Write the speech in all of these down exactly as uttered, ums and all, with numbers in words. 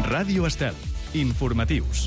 Ràdio Estel. Informatius.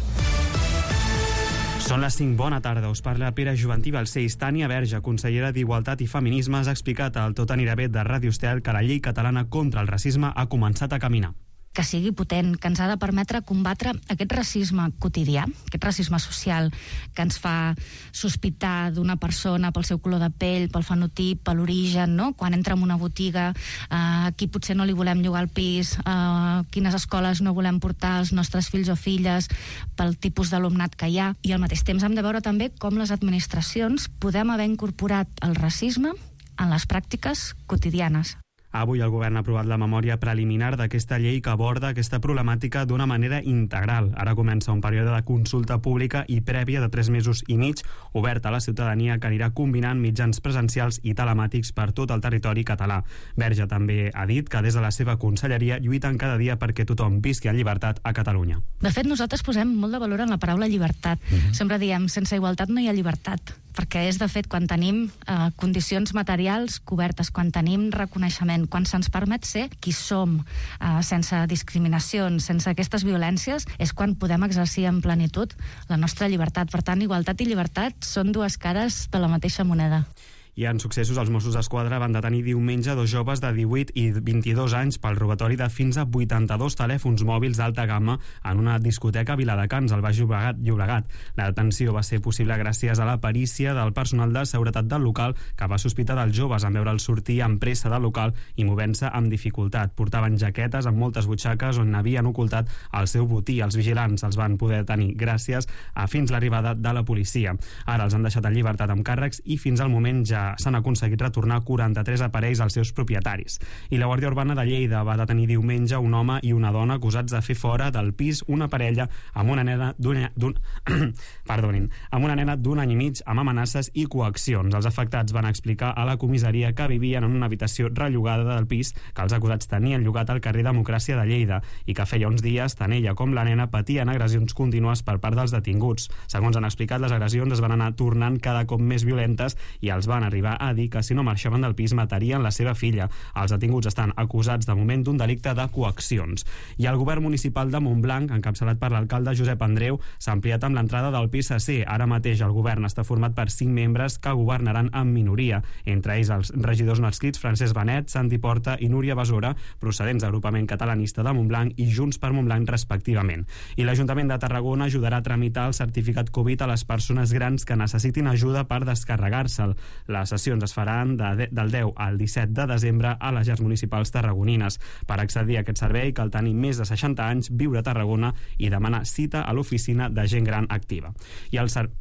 Són les cinc, bona tarda, us parla Pere Juvantí Balcells. Tània Verge, consellera d'Igualtat i Feminismes, ha explicat al Tot anirà bé de Ràdio Estel que la llei catalana contra el racisme ha començat a caminar. Que sigui potent, que ens ha de permetre combatre aquest racisme quotidià, aquest racisme social que ens fa sospitar d'una persona pel seu color de pell, pel fenotip, per l'origen, no? Quan entra en una botiga, eh, aquí potser no li volem llogar el pis, eh, quines escoles no volem portar els nostres fills o filles pel tipus d'alumnat que hi ha. I al mateix temps hem de veure també com les administracions podem haver incorporat el racisme en les pràctiques quotidianes. Avui el govern ha aprovat la memòria preliminar d'aquesta llei que aborda aquesta problemàtica d'una manera integral. Ara comença un període de consulta pública i prèvia de tres mesos i mig, obert a la ciutadania, que anirà combinant mitjans presencials i telemàtics per tot el territori català. Verge també ha dit que des de la seva conselleria lluiten cada dia perquè tothom visqui en llibertat a Catalunya. De fet, nosaltres posem molt de valor en la paraula llibertat. Mm-hmm. Sempre diem, sense igualtat no hi ha llibertat, perquè és, de fet, quan tenim eh, condicions materials cobertes, quan tenim reconeixement, quan se'ns permet ser qui som, eh, sense discriminacions, sense aquestes violències, és quan podem exercir en plenitud la nostra llibertat. Per tant, igualtat i llibertat són dues cares de la mateixa moneda. I en successos, els Mossos d'Esquadra van detenir diumenge dos joves de divuit i vint-i-dos anys pel robatori de fins a vuitanta-dos telèfons mòbils d'alta gamma en una discoteca a Viladecans, al Baix Llobregat. Llobregat. La detenció va ser possible gràcies a la perícia del personal de seguretat del local, que va sospitar dels joves en veure'ls sortir amb pressa del local i movent-se amb dificultat. Portaven jaquetes amb moltes butxaques on havien ocultat el seu botí. Els vigilants els van poder detenir gràcies a fins l'arribada de la policia. Ara els han deixat en llibertat amb càrrecs i fins al moment ja s'han aconseguit retornar quaranta-tres aparells als seus propietaris. I la Guàrdia Urbana de Lleida va detenir diumenge un home i una dona acusats de fer fora del pis una parella amb una nena d'un perdonin, amb una nena d'un any i mig amb amenaces i coaccions. Els afectats van explicar a la comissaria que vivien en una habitació rellogada del pis que els acusats tenien llogat al carrer Democràcia de Lleida i que feia uns dies tant ella com la nena patien agressions contínues per part dels detinguts. Segons han explicat, les agressions es van anar tornant cada cop més violentes i els van arribar a dir que si no marxaven del pis matarien la seva filla. Els detinguts estan acusats de moment d'un delicte de coaccions. I el govern municipal de Montblanc, encapçalat per l'alcalde Josep Andreu, s'ha ampliat amb l'entrada del P S C. Ara mateix el govern està format per cinc membres que governaran en minoria, entre ells els regidors adscrits Francesc Benet, Santi Porta i Núria Besora, procedents d'Agrupament Catalanista de Montblanc i Junts per Montblanc respectivament. I l'Ajuntament de Tarragona ajudarà a tramitar el certificat Covid a les persones grans que necessitin ajuda per descarregar-se'l. Les sessions es faran de, del deu al disset de desembre a les llars municipals tarragonines. Per accedir a aquest servei cal tenir més de seixanta anys, viure a Tarragona i demanar cita a l'oficina de gent gran activa. I el ser...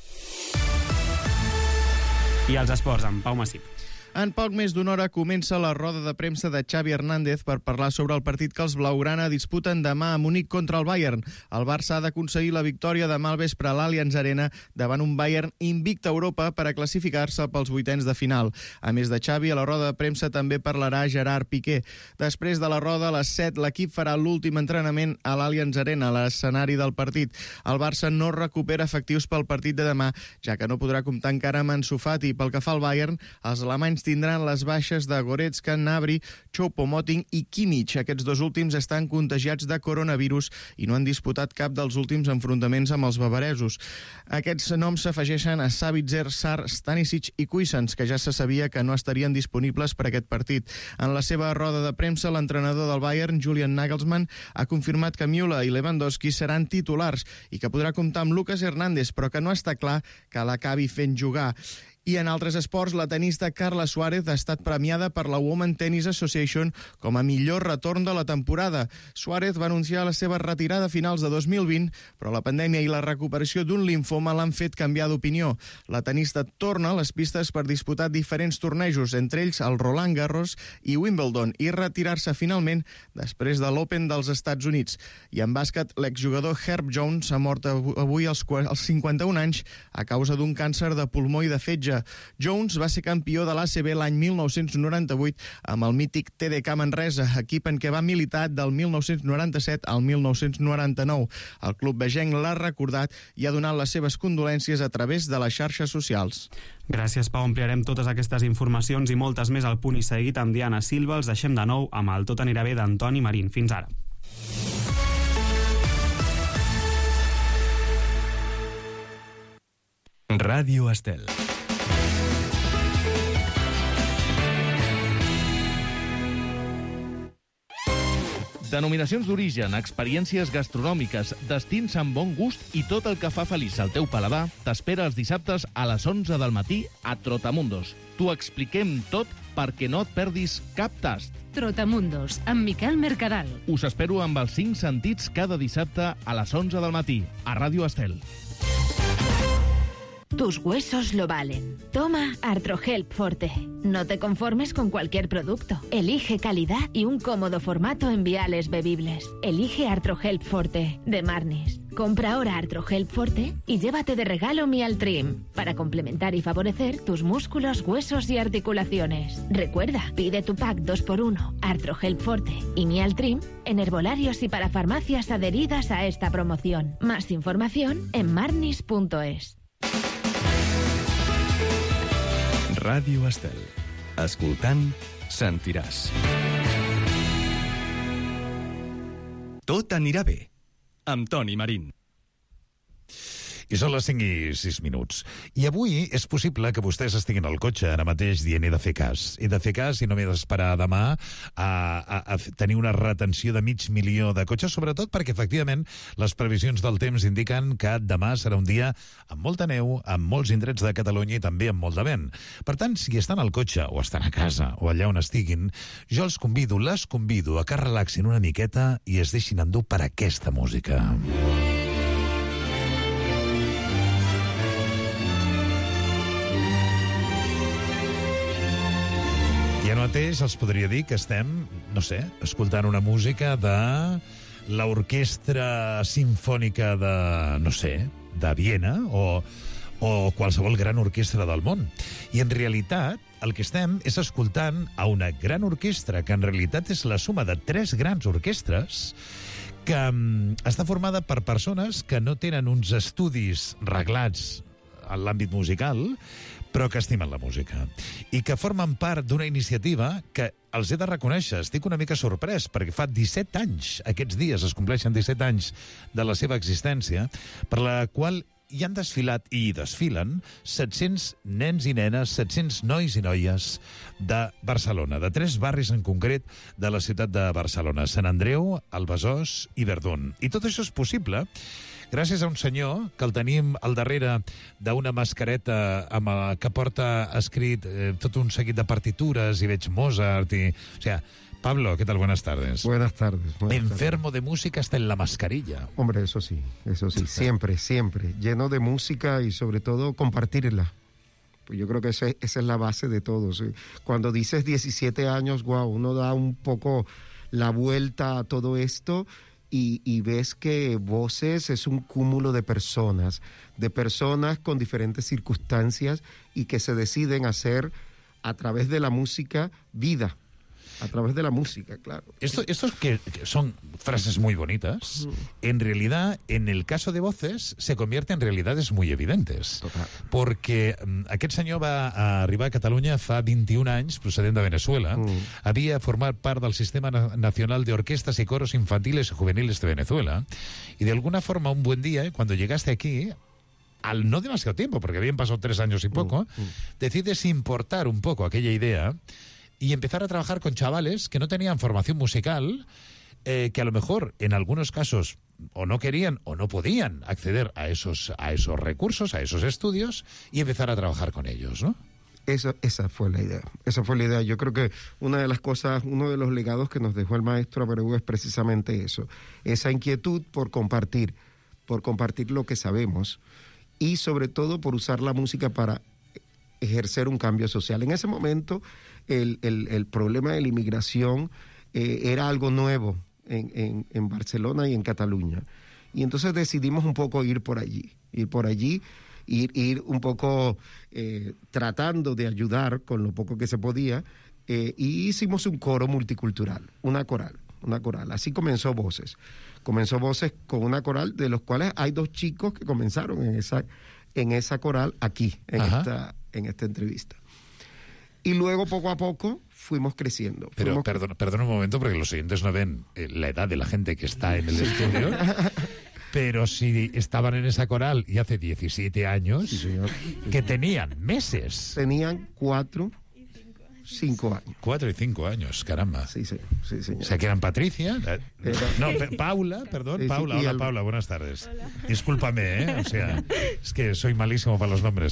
I els esports amb Pau Massip. En poc més d'una hora comença la roda de premsa de Xavi Hernández per parlar sobre el partit que els blaugrana disputen demà a Munic contra el Bayern. El Barça ha d'aconseguir la victòria demà al vespre a l'Allianz Arena davant un Bayern invicte a Europa per a classificar-se pels vuitens de final. A més de Xavi, a la roda de premsa també parlarà Gerard Piqué. Després de la roda, a les set, l'equip farà l'últim entrenament a l'Allianz Arena, l'escenari del partit. El Barça no recupera efectius pel partit de demà, ja que no podrà comptar encara amb Ansu Fati. Pel que fa al Bayern, els alemanys tindran les baixes de Goretzka, Gnabry, Choupo-Moting i Kimmich. Aquests dos últims estan contagiats de coronavirus i no han disputat cap dels últims enfrontaments amb els bavaresos. Aquests noms s'afegeixen a Sabitzer, Sarr, Stanisic i Cuisance, que ja se sabia que no estarien disponibles per aquest partit. En la seva roda de premsa, l'entrenador del Bayern, Julian Nagelsmann, ha confirmat que Müller i Lewandowski seran titulars i que podrà comptar amb Lucas Hernández, però que no està clar que l'acabi fent jugar. I en altres esports, la tenista Carla Suárez ha estat premiada per la Women Tennis Association com a millor retorn de la temporada. Suárez va anunciar la seva retirada a finals de dos mil vint, però la pandèmia i la recuperació d'un limfoma l'han fet canviar d'opinió. La tenista torna a les pistes per disputar diferents tornejos, entre ells el Roland Garros i Wimbledon, i retirar-se finalment després de l'Open dels Estats Units. I en bàsquet, l'exjugador Herb Jones ha mort avui als cinquanta-un anys a causa d'un càncer de pulmó i de fetge. Jones va ser campió de l'A C B l'any mil nou-cents noranta-vuit amb el mític T D K Manresa, equip en què va militar del mil nou-cents noranta-set al mil nou-cents noranta-nou. El club vegenc l'ha recordat i ha donat les seves condolències a través de les xarxes socials. Gràcies, Pau. Ampliarem totes aquestes informacions i moltes més al punt i seguit amb Diana Silva. Els deixem de nou amb el Tot anirà bé d'Antoni Marín. Fins ara. Ràdio Estel. Denominacions d'origen, experiències gastronòmiques, destins amb bon gust i tot el que fa feliç al teu paladar t'espera els dissabtes a les onze del matí a Trotamundos. T'ho expliquem tot perquè no et perdis cap tast. Trotamundos, amb Miquel Mercadal. Us espero amb els cinc sentits cada dissabte a les onze del matí a Ràdio Estel. Tus huesos lo valen. Toma Artrohelp Forte. No te conformes con cualquier producto. Elige calidad y un cómodo formato en viales bebibles. Elige Artrohelp Forte, de Marnis. Compra ahora Artrohelp Forte y llévate de regalo Mialtrim, para complementar y favorecer tus músculos, huesos y articulaciones. Recuerda, pide tu pack dos por uno, Artrohelp Forte y Mialtrim, en herbolarios y para farmacias adheridas a esta promoción. Más información en marnis punto es. Ràdio Estel. Escoltant, sentiràs. Tot anirà bé. Amb Toni Marín. I són les cinc i sis minuts. I avui és possible que vostès estiguin al cotxe ara mateix dient he de fer cas. He de fer cas i no m'he d'esperar demà a, a, a tenir una retenció de mig milió de cotxes, sobretot perquè, efectivament, les previsions del temps indiquen que demà serà un dia amb molta neu, amb molts indrets de Catalunya i també amb molt de vent. Per tant, si estan al cotxe o estan a casa o allà on estiguin, jo els convido, les convido a que relaxin una miqueta i es deixin endur per aquesta música. I ara mateix els podria dir que estem, no sé, escoltant una música de l'Orquestra Simfònica de, no sé, de Viena o, o qualsevol gran orquestra del món. I en realitat el que estem és escoltant a una gran orquestra que en realitat és la suma de tres grans orquestres que um, està formada per persones que no tenen uns estudis reglats en l'àmbit musical, però que estimen la música i que formen part d'una iniciativa que els he de reconèixer, estic una mica sorprès perquè fa disset anys, aquests dies es compleixen disset anys de la seva existència, per la qual hi han desfilat i hi desfilen set-cents nens i nenes, set-cents nois i noies de Barcelona, de tres barris en concret de la ciutat de Barcelona, Sant Andreu, el Besòs i Verdun. I tot això és possible gràcies a un senyor que el tenim al darrere d'una mascareta amb el que porta escrit eh, tot un seguit de partitures i veig Mozart i... O sea, Pablo, ¿qué tal? Buenas tardes. Buenas tardes. Buenas Enfermo tardes. de música hasta en la mascarilla. Hombre, eso sí, eso sí, siempre, siempre. Lleno de música y sobre todo compartirla. Pues yo creo que esa, esa es la base de todo. ¿Sí? Cuando dices diecisiete años, wow, uno da un poco la vuelta a todo esto... Y, y ves que Voces es un cúmulo de personas, de personas con diferentes circunstancias y que se deciden hacer a través de la música vida, a través de la música, claro. Esto, estos que, que son frases muy bonitas, en realidad, en el caso de Voces, se convierte en realidades muy evidentes. Total. Porque um, aquest senyor va a arribar a Catalunya fa vint-i-un anys, procedent de Venezuela. Mm. Havia format part del Sistema Nacional de Orquestas y Coros Infantiles y Juveniles de Venezuela. Y de alguna forma, un buen día, cuando llegaste aquí, al no demasiado tiempo, porque habían pasado tres años y poco, mm. Mm. decides importar un poco aquella idea y empezar a trabajar con chavales que no tenían formación musical, eh, que a lo mejor en algunos casos o no querían o no podían acceder a esos, a esos recursos, a esos estudios, y empezar a trabajar con ellos, ¿no? Esa, esa fue la idea, esa fue la idea. Yo creo que una de las cosas, uno de los legados que nos dejó el maestro Abreu es precisamente eso, esa inquietud por compartir, por compartir lo que sabemos y sobre todo por usar la música para ejercer un cambio social. En ese momento el, el, el problema de la inmigración eh, era algo nuevo en, en, en Barcelona y en Cataluña. Y entonces decidimos un poco ir por allí, ir por allí, ir, ir un poco eh, tratando de ayudar con lo poco que se podía, eh, y hicimos un coro multicultural, una coral, una coral. Así comenzó Voces. Comenzó Voces con una coral, de los cuales hay dos chicos que comenzaron en esa, en esa coral aquí, en esta, en esta entrevista. Y luego, poco a poco, fuimos creciendo. Pero Fuimos... perdón, perdón un momento, porque los oyentes no ven eh, la edad de la gente que está en el estudio. Pero si estaban en esa coral y hace diecisiete años, Sí, señor. que tenían meses. Tenían cuatro, cinco años. Cuatro y cinco años, caramba. Sí, señor. Sí, señor. O sea, que eran Patricia. eh, Era- No, pe- Paula, perdón. Sí, sí, Paula, y hola Alba. Paula, buenas tardes. Discúlpame, ¿eh? O sea, es que soy malísimo para los nombres.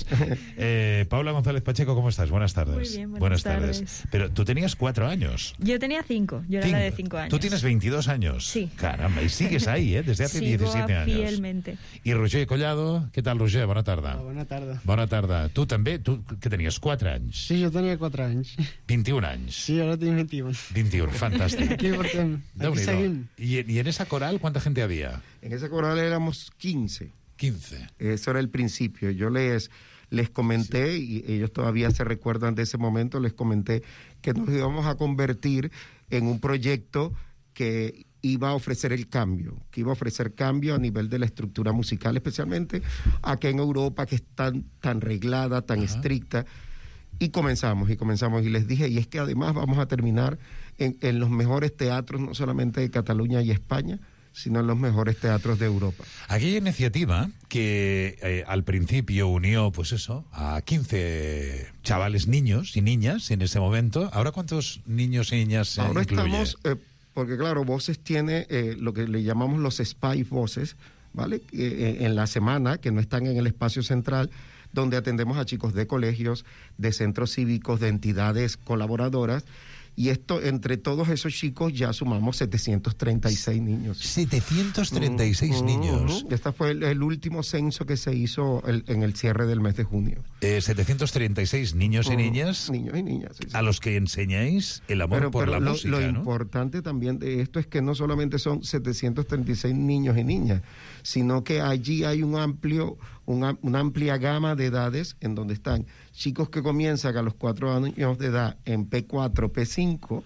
Eh, Paula González Pacheco, ¿cómo estás? Buenas tardes. Muy bien, buenas tardes. tardes. Pero tú tenías cuatro años. Yo tenía cinco, yo era la de cinco años. Tú tienes veintidós años. Sí. Caramba, y sigues ahí, ¿eh? Desde hace Sigo diecisiete años. fielmente. I Roger Collado, què tal, Roger? Bona tarda. Bona tarda. Bona tarda. Tu també? Tu que tenies quatre anys? Sí, jo tenia quatre anys. vint-i-un anys. Sí, ara tinc vint-i-un. vint-i-un, fantàstic. Aquí portem. Aquí Déu-n'hi-do. seguim. ¿Y, ¿Y en esa coral cuánta gente había? En esa coral éramos quince. quince. Eso era el principio. Yo les, les comenté, y ellos todavía se recuerdan de ese momento, les comenté que nos íbamos a convertir en un proyecto que iba a ofrecer el cambio, que iba a ofrecer cambio a nivel de la estructura musical, especialmente aquí en Europa, que es tan, tan reglada, tan Ajá. estricta. Y comenzamos, y comenzamos, y les dije, y es que además vamos a terminar en, en los mejores teatros, no solamente de Cataluña y España, sino en los mejores teatros de Europa. Aquella iniciativa que eh, al principio unió, pues eso, a quince chavales niños y niñas en ese momento. ¿Ahora cuántos niños y niñas eh, Ahora incluye? estamos, eh, porque claro, Voces tiene eh, lo que le llamamos los Spy Voces, ¿vale? Eh, en la semana, que no están en el espacio central, donde atendemos a chicos de colegios, de centros cívicos, de entidades colaboradoras, y esto, entre todos esos chicos, ya sumamos setecientos treinta y seis niños. setecientos treinta y seis Mm, niños. mm, Este fue el, el último censo que se hizo el- en el cierre del mes de junio. Eh, setecientos treinta y seis niños y Mm, niñas Niños y niñas, sí, sí. a los que enseñáis el amor Pero, por pero la lo, música, lo ¿no? importante también de esto es que no solamente son setecientos treinta y seis niños y niñas, sino que allí hay un amplio, una, una amplia gama de edades en donde están chicos que comienzan a los cuatro años de edad en P cuatro, P cinco,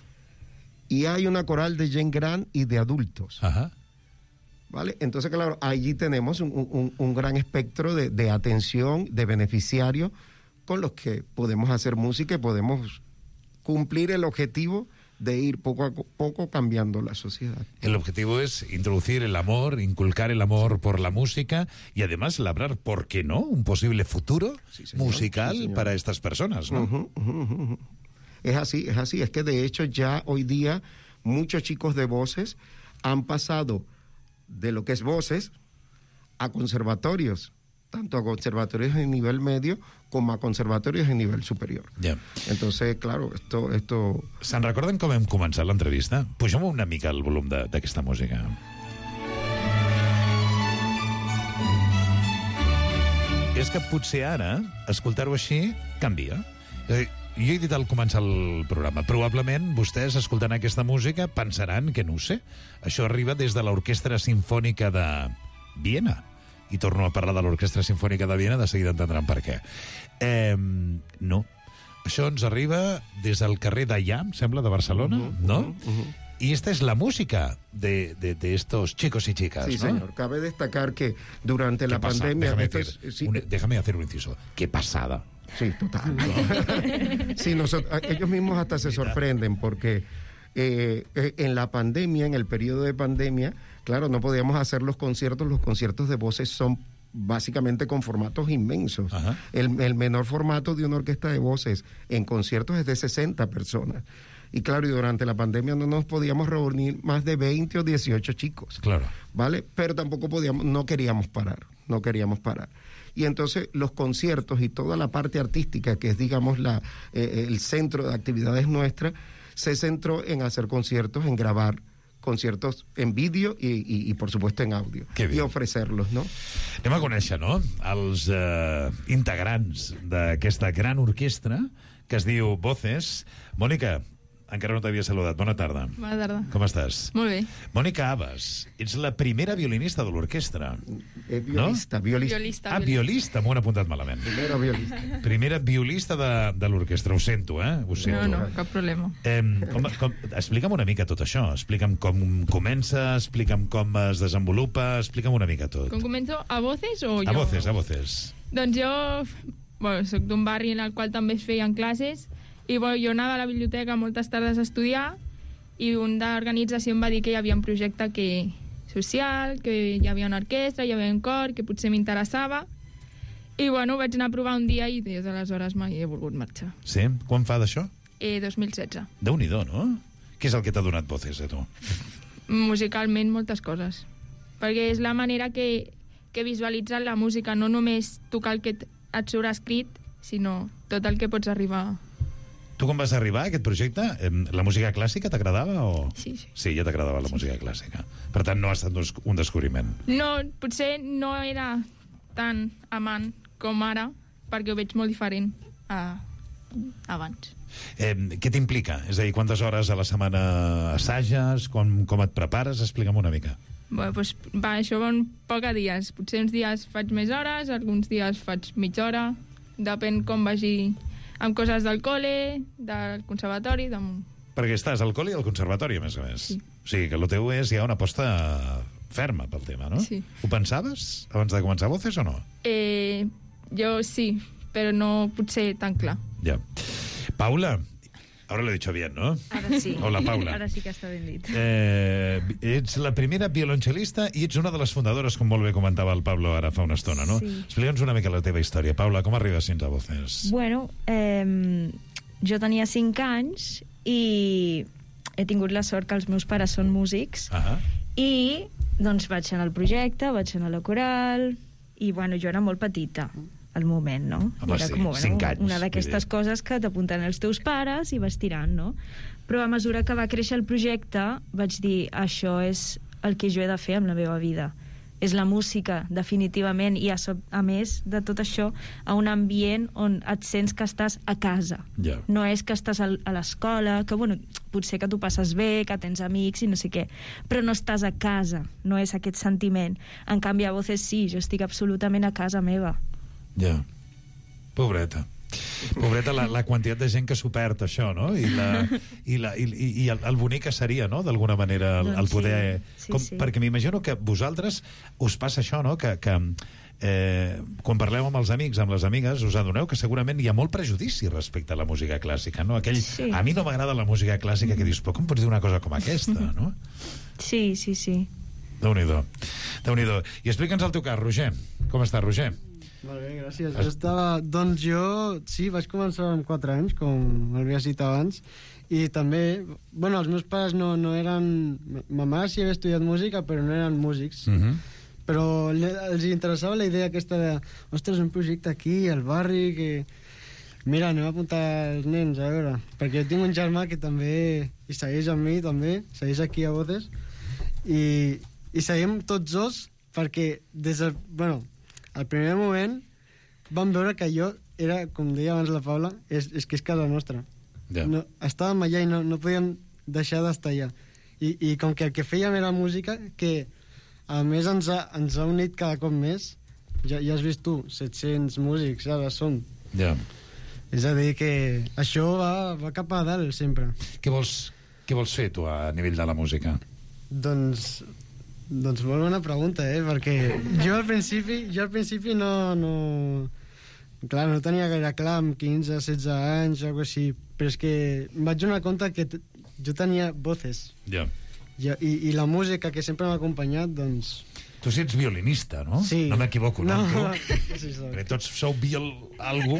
y hay una coral de Gen Gran y de adultos. Ajá. ¿Vale? Entonces, claro, allí tenemos un, un- un gran espectro de, de atención, de beneficiarios con los que podemos hacer música y podemos cumplir el objetivo de ir poco a co- poco cambiando la sociedad. El objetivo es introducir el amor, inculcar el amor por la música y además labrar, ¿por qué no?, un posible futuro Sí, señor. musical Sí, señor. para estas personas, ¿no? Ujú, ujú, ujú. Es así, es así. Es que de hecho ya hoy día muchos chicos de Voces han pasado de lo que es Voces a conservatorios, tanto a conservatorios en nivel medio como a conservatorios en nivel superior. Ja. Entonces, claro, esto... esto... Se'n recorden com hem començat l'entrevista? Pugem una mica el volum de- d'aquesta música. És que potser ara, escoltar-ho així, canvia. És a dir, jo he dit al començar el programa, probablement vostès, escoltant aquesta música, pensaran que, no ho sé, això arriba des de l'Orquestra Simfònica de Viena. I torno a parlar de l'Orquestra Simfònica de Viena, de seguida entendran per què. Eh, no. Això ens arriba des del carrer d'Allà, em sembla, de Barcelona, Uh-huh, ¿no? uh-huh, uh-huh. Y esta es la música de, de, de estos chicos y chicas, Sí, ¿no? señor. Cabe destacar que durante ¿Qué la pasa? pandemia... Déjame, esto decir, es- sí, un- déjame hacer un inciso. ¡Qué pasada! Sí, total. Sí, nosotros, ellos mismos hasta se sorprenden porque eh, eh, en la pandemia, en el periodo de pandemia, claro, no podíamos hacer los conciertos. Los conciertos de Voces son básicamente con formatos inmensos. Ajá. El, el menor formato de una orquesta de voces en conciertos es de sesenta personas. Y claro, y durante la pandemia no nos podíamos reunir más de veinte o dieciocho chicos. Claro. ¿Vale? Pero tampoco podíamos, no queríamos parar, no queríamos parar. Y entonces los conciertos y toda la parte artística, que es, digamos, la, eh, el centro de actividades nuestras, se centró en hacer conciertos, en grabar conciertos en vídeo y, y, y por supuesto en audio. Que bé. I ofrecerlos, no? Anem a conèixer, no?, els eh, integrants d'aquesta gran orquestra que es diu Voces. Mònica, encara no t'havia saludat. Bona tarda. Bona tarda. Com estàs? Molt bé. Mònica Abas, ets la primera violinista de l'orquestra. Eh, violista, violista. Violista. Ah, violista, m'ho han apuntat malament. Primera violista. Primera violista de, de l'orquestra, ho sento, eh? Ho sento. No, no, cap problema. Eh, com, com, explica'm una mica tot això. Explica'm com comença, explica'm com es desenvolupa, explica'm una mica tot. Com començo? A Voces o jo? A voces, a voces. Doncs jo, bueno, soc d'un barri en el qual també es feien classes i bueno, jo anava a la biblioteca moltes tardes a estudiar i un d'organització em va dir que hi havia un projecte que social, que hi havia una orquestra, hi havia un cor, que potser m'interessava. I, bueno, vaig anar a provar un dia i des d'aleshores mai he volgut marxar. Sí? Quan fa d'això? Eh, dos mil setze. Déu-n'hi-do, no? Què és el que t'ha donat Voces, a tu? Musicalment, moltes coses. Perquè és la manera que, que visualitzar la música, no només tocar el que et surt escrit, sinó tot el que pots arribar. Tu com vas arribar a aquest projecte? La música clàssica t'agradava o...? Sí, sí. Sí, ja t'agradava la sí. música clàssica. Per tant, no ha estat un descobriment. No, potser no era tan amant com ara, perquè ho veig molt diferent a abans. Eh, què t'implica? És a dir, quantes hores a la setmana assages? Com, com et prepares? Explica'm una mica. Bé, doncs, va, això va un poc a dies. Potser uns dies faig més hores, alguns dies faig mitja hora. Depèn com vagi amb coses del col·le, del conservatori... De... Perquè estàs al col·le i al conservatori, a més a més. Sí. O sigui, que el teu és ja una aposta ferma pel tema, no? Sí. Ho pensaves abans de començar Voces o no? Eh, jo sí, però no potser tan clar. Ja. Paula, ahora lo he dicho bien, ¿no? Ahora sí. Hola, Paula. Ahora sí que està ben dit. Eh, ets la primera violoncel·lista i ets una de les fundadores, com molt bé comentava el Pablo ara fa una estona, no? Sí. Explica'ns una mica la teva història. Paula, com arribes fins a Voces? Bueno, eh, jo tenia cinc anys i he tingut la sort que els meus pares són músics. Ah. I doncs vaig anar al projecte, vaig anar a la coral i bueno, jo era molt petita al moment, no? Home, era sí, com, bueno, cinc anys, una d'aquestes coses que t'apunten els teus pares i vas tirant, no? Però a mesura que va créixer el projecte vaig dir, això és el que jo he de fer amb la meva vida. És la música, definitivament, i a, a més de tot això, a un ambient on et sents que estàs a casa. Yeah. No és que estàs a l'escola, que bueno, potser que tu passes bé, que tens amics i no sé què, però no estàs a casa, no és aquest sentiment. En canvi, a Voces sí, jo estic absolutament a casa meva. Ja. Pobreta. Pobreta, la, la quantitat de gent que s'ho perd, això, no? I, la, i, la, i, i el, el bonic que seria, no?, d'alguna manera, el, el poder... Sí, sí, com, sí. Perquè m'imagino que vosaltres us passa això, no?, que, que eh, quan parleu amb els amics, amb les amigues, us adoneu que segurament hi ha molt prejudici respecte a la música clàssica, no? Aquell, sí. A mi no m'agrada la música clàssica, que dius, però com pots dir una cosa com aquesta, no? Sí, sí, sí. Déu-n'hi-do. Déu-n'hi-do. I explica'ns el teu cas, Roger. Com està, Roger? Molt bé, gràcies. Jo estava... Doncs jo, sí, vaig començar amb quatre anys, com m'havies dit abans, i també, bueno, els meus pares no, no eren... Ma mare sí havia estudiat música, però no eren músics. Uh -huh. Però els interessava la idea aquesta de, ostres, un projecte aquí, al barri, que... Mira, anem a apuntar els nens, a veure. Perquè jo tinc un germà que també... I segueix amb mi, també. Segueix aquí a Voces. I, i seguim tots dos perquè des del... Bueno, al primer moment vam veure que jo era, com deia abans la Paula, és, és que és casa nostra. Yeah. No, estàvem allà i no, no podíem deixar d'estar allà. I, I com que el que fèiem era música, que a més ens ha, ens ha unit cada cop més, ja, ja has vist tu, set-cents músics ara som. Ja. Yeah. És a dir, que això va, va cap a dalt sempre. Què vols, què vols fer tu a nivell de la música? Doncs... Doncs molt bona pregunta, eh? Perquè jo al principi, jo al principi no, no... Clar, no tenia gaire clar, amb quinze, setze anys, o alguna així, però és que em vaig donar compte que jo tenia Voces. Ja. I, i, I la música que sempre m'ha acompanyat, doncs... Tu si ets violinista, no? Sí. No m'equivoco, no? No, no. sí, Perquè tots sou viol... algú.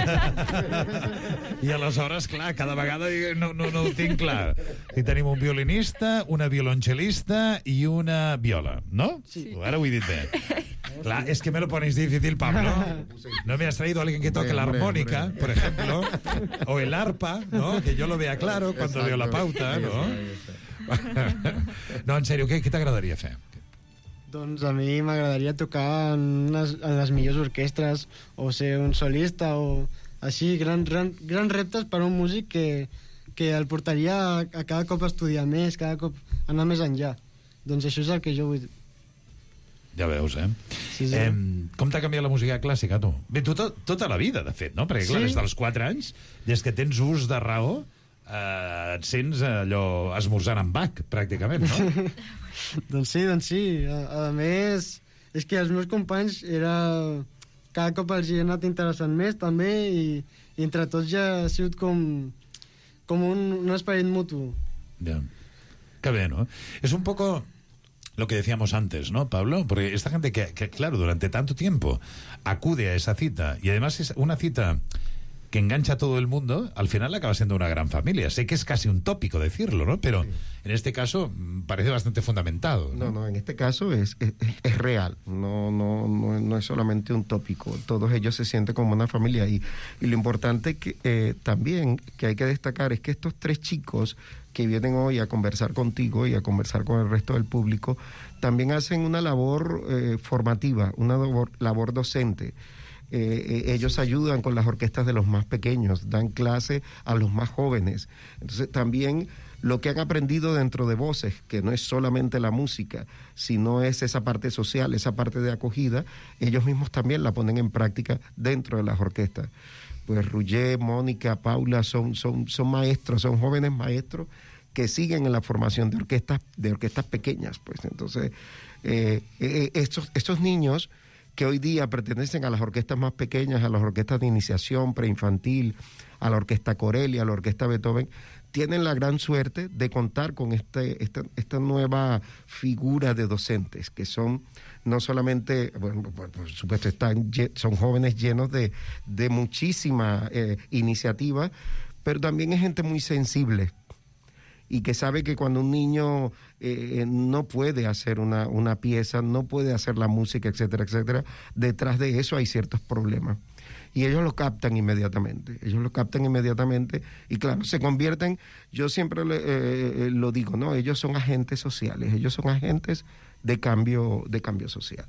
I aleshores, clar, cada vegada no, no, no ho tinc clar. I tenim un violinista, una violoncel·lista i una viola, ¿no? Sí. Ara ho he dit bé. Claro, es que me lo ponéis difícil, Pablo. No me has traído a alguien que toque la armónica, por ejemplo, o el arpa, ¿no? Que yo lo vea claro cuando veo la pauta, ¿no? No, en sèrio, què, què t'agradaria fer? Doncs a mi m'agradaria tocar en, unes, en les millors orquestres o ser un solista o així, grans gran, gran reptes per a un músic que, que el portaria a, a cada cop estudiar més, cada cop anar més enllà. Doncs això és el que jo vull. Ja veus, eh? Sí, sí. eh com t'ha canviat la música clàssica, tu? Bé, tu tot, tota la vida, de fet, no? Perquè, clar, Sí. des dels quatre anys, des que tens ús de raó, eh, et sents allò esmorzant amb Bach, pràcticament, no? Doncs sí, doncs sí. A, a més, és que els meus companys era... cada cop els hi he anat interessant més, també, i, i entre tots ja ha sigut com, com un, un esperit mutu. Ja. Que bé, no? És un poco... lo que decíamos antes, ¿no, Pablo? Porque esta gente que, que, claro, durante tanto tiempo acude a esa cita, y además es una cita que engancha a todo el mundo, al final acaba siendo una gran familia. Sé que es casi un tópico decirlo, ¿no? Pero sí, en este caso parece bastante fundamentado, ¿no? No, no, en este caso es, es, es real, no, no, no, no es solamente un tópico. Todos ellos se sienten como una familia. Y, y lo importante que eh, también que hay que destacar es que estos tres chicos que vienen hoy a conversar contigo y a conversar con el resto del público, también hacen una labor eh, formativa, una labor, labor docente. Eh, ellos ayudan con las orquestas de los más pequeños, dan clase a los más jóvenes. Entonces también lo que han aprendido dentro de Voces, que no es solamente la música, sino es esa parte social, esa parte de acogida, ellos mismos también la ponen en práctica dentro de las orquestas. Pues Roger, Mónica, Paula son, son, son maestros, son jóvenes maestros que siguen en la formación de orquestas, de orquestas pequeñas. Pues entonces eh, eh, estos, estos niños que hoy día pertenecen a las orquestas más pequeñas, a las orquestas de iniciación, preinfantil, a la orquesta Corelli, a la orquesta Beethoven, tienen la gran suerte de contar con este, esta, esta nueva figura de docentes, que son no solamente, bueno, por supuesto, están, son jóvenes llenos de, de muchísima eh, iniciativa, pero también es gente muy sensible, y que sabe que cuando un niño eh, no puede hacer una, una pieza, no puede hacer la música, etcétera, etcétera, detrás de eso hay ciertos problemas. Y ellos lo captan inmediatamente, ellos lo captan inmediatamente y claro, se convierten, yo siempre eh, lo digo, ¿no? Ellos son agentes sociales, ellos son agentes de cambio, de cambio social.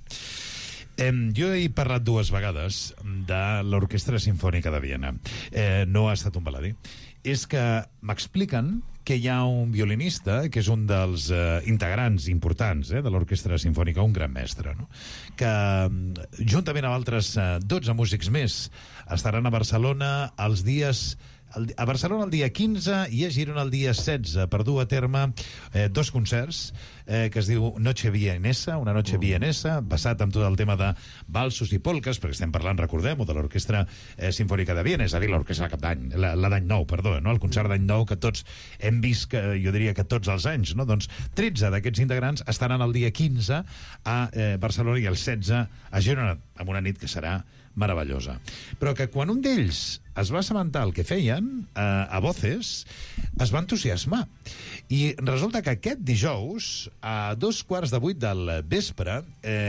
Eh, jo he parlat dues vegades de l'Orquestra Simfònica de Viena. Eh, no ha estat un baladí. És que m'expliquen que hi ha un violinista, que és un dels eh, integrants importants eh, de l'Orquestra Simfònica, un gran mestre, no? Que, juntament amb altres eh, dotze músics més, estaran a Barcelona els dies... a Barcelona el dia quinze i a Girona el dia setze per dur a terme eh, dos concerts eh, que es diu Noche Vienesa, una noche vienesa, basat en tot el tema de valsos i polques, perquè estem parlant, recordem-ho, de l'Orquestra eh, Simfònica de Viena, és a dir, l'orquestra de cap d'any, la, la d'any nou, perdó, no? El concert d'any nou que tots hem vist, que jo diria que tots els anys, no? Doncs tretze d'aquests integrants estaran el dia quinze a eh, Barcelona i el setze a Girona, amb una nit que serà meravellosa. Però que quan un d'ells es va assabentar el que feien eh, a Voces, es va entusiasmar. I resulta que aquest dijous, a dos quarts de vuit del vespre,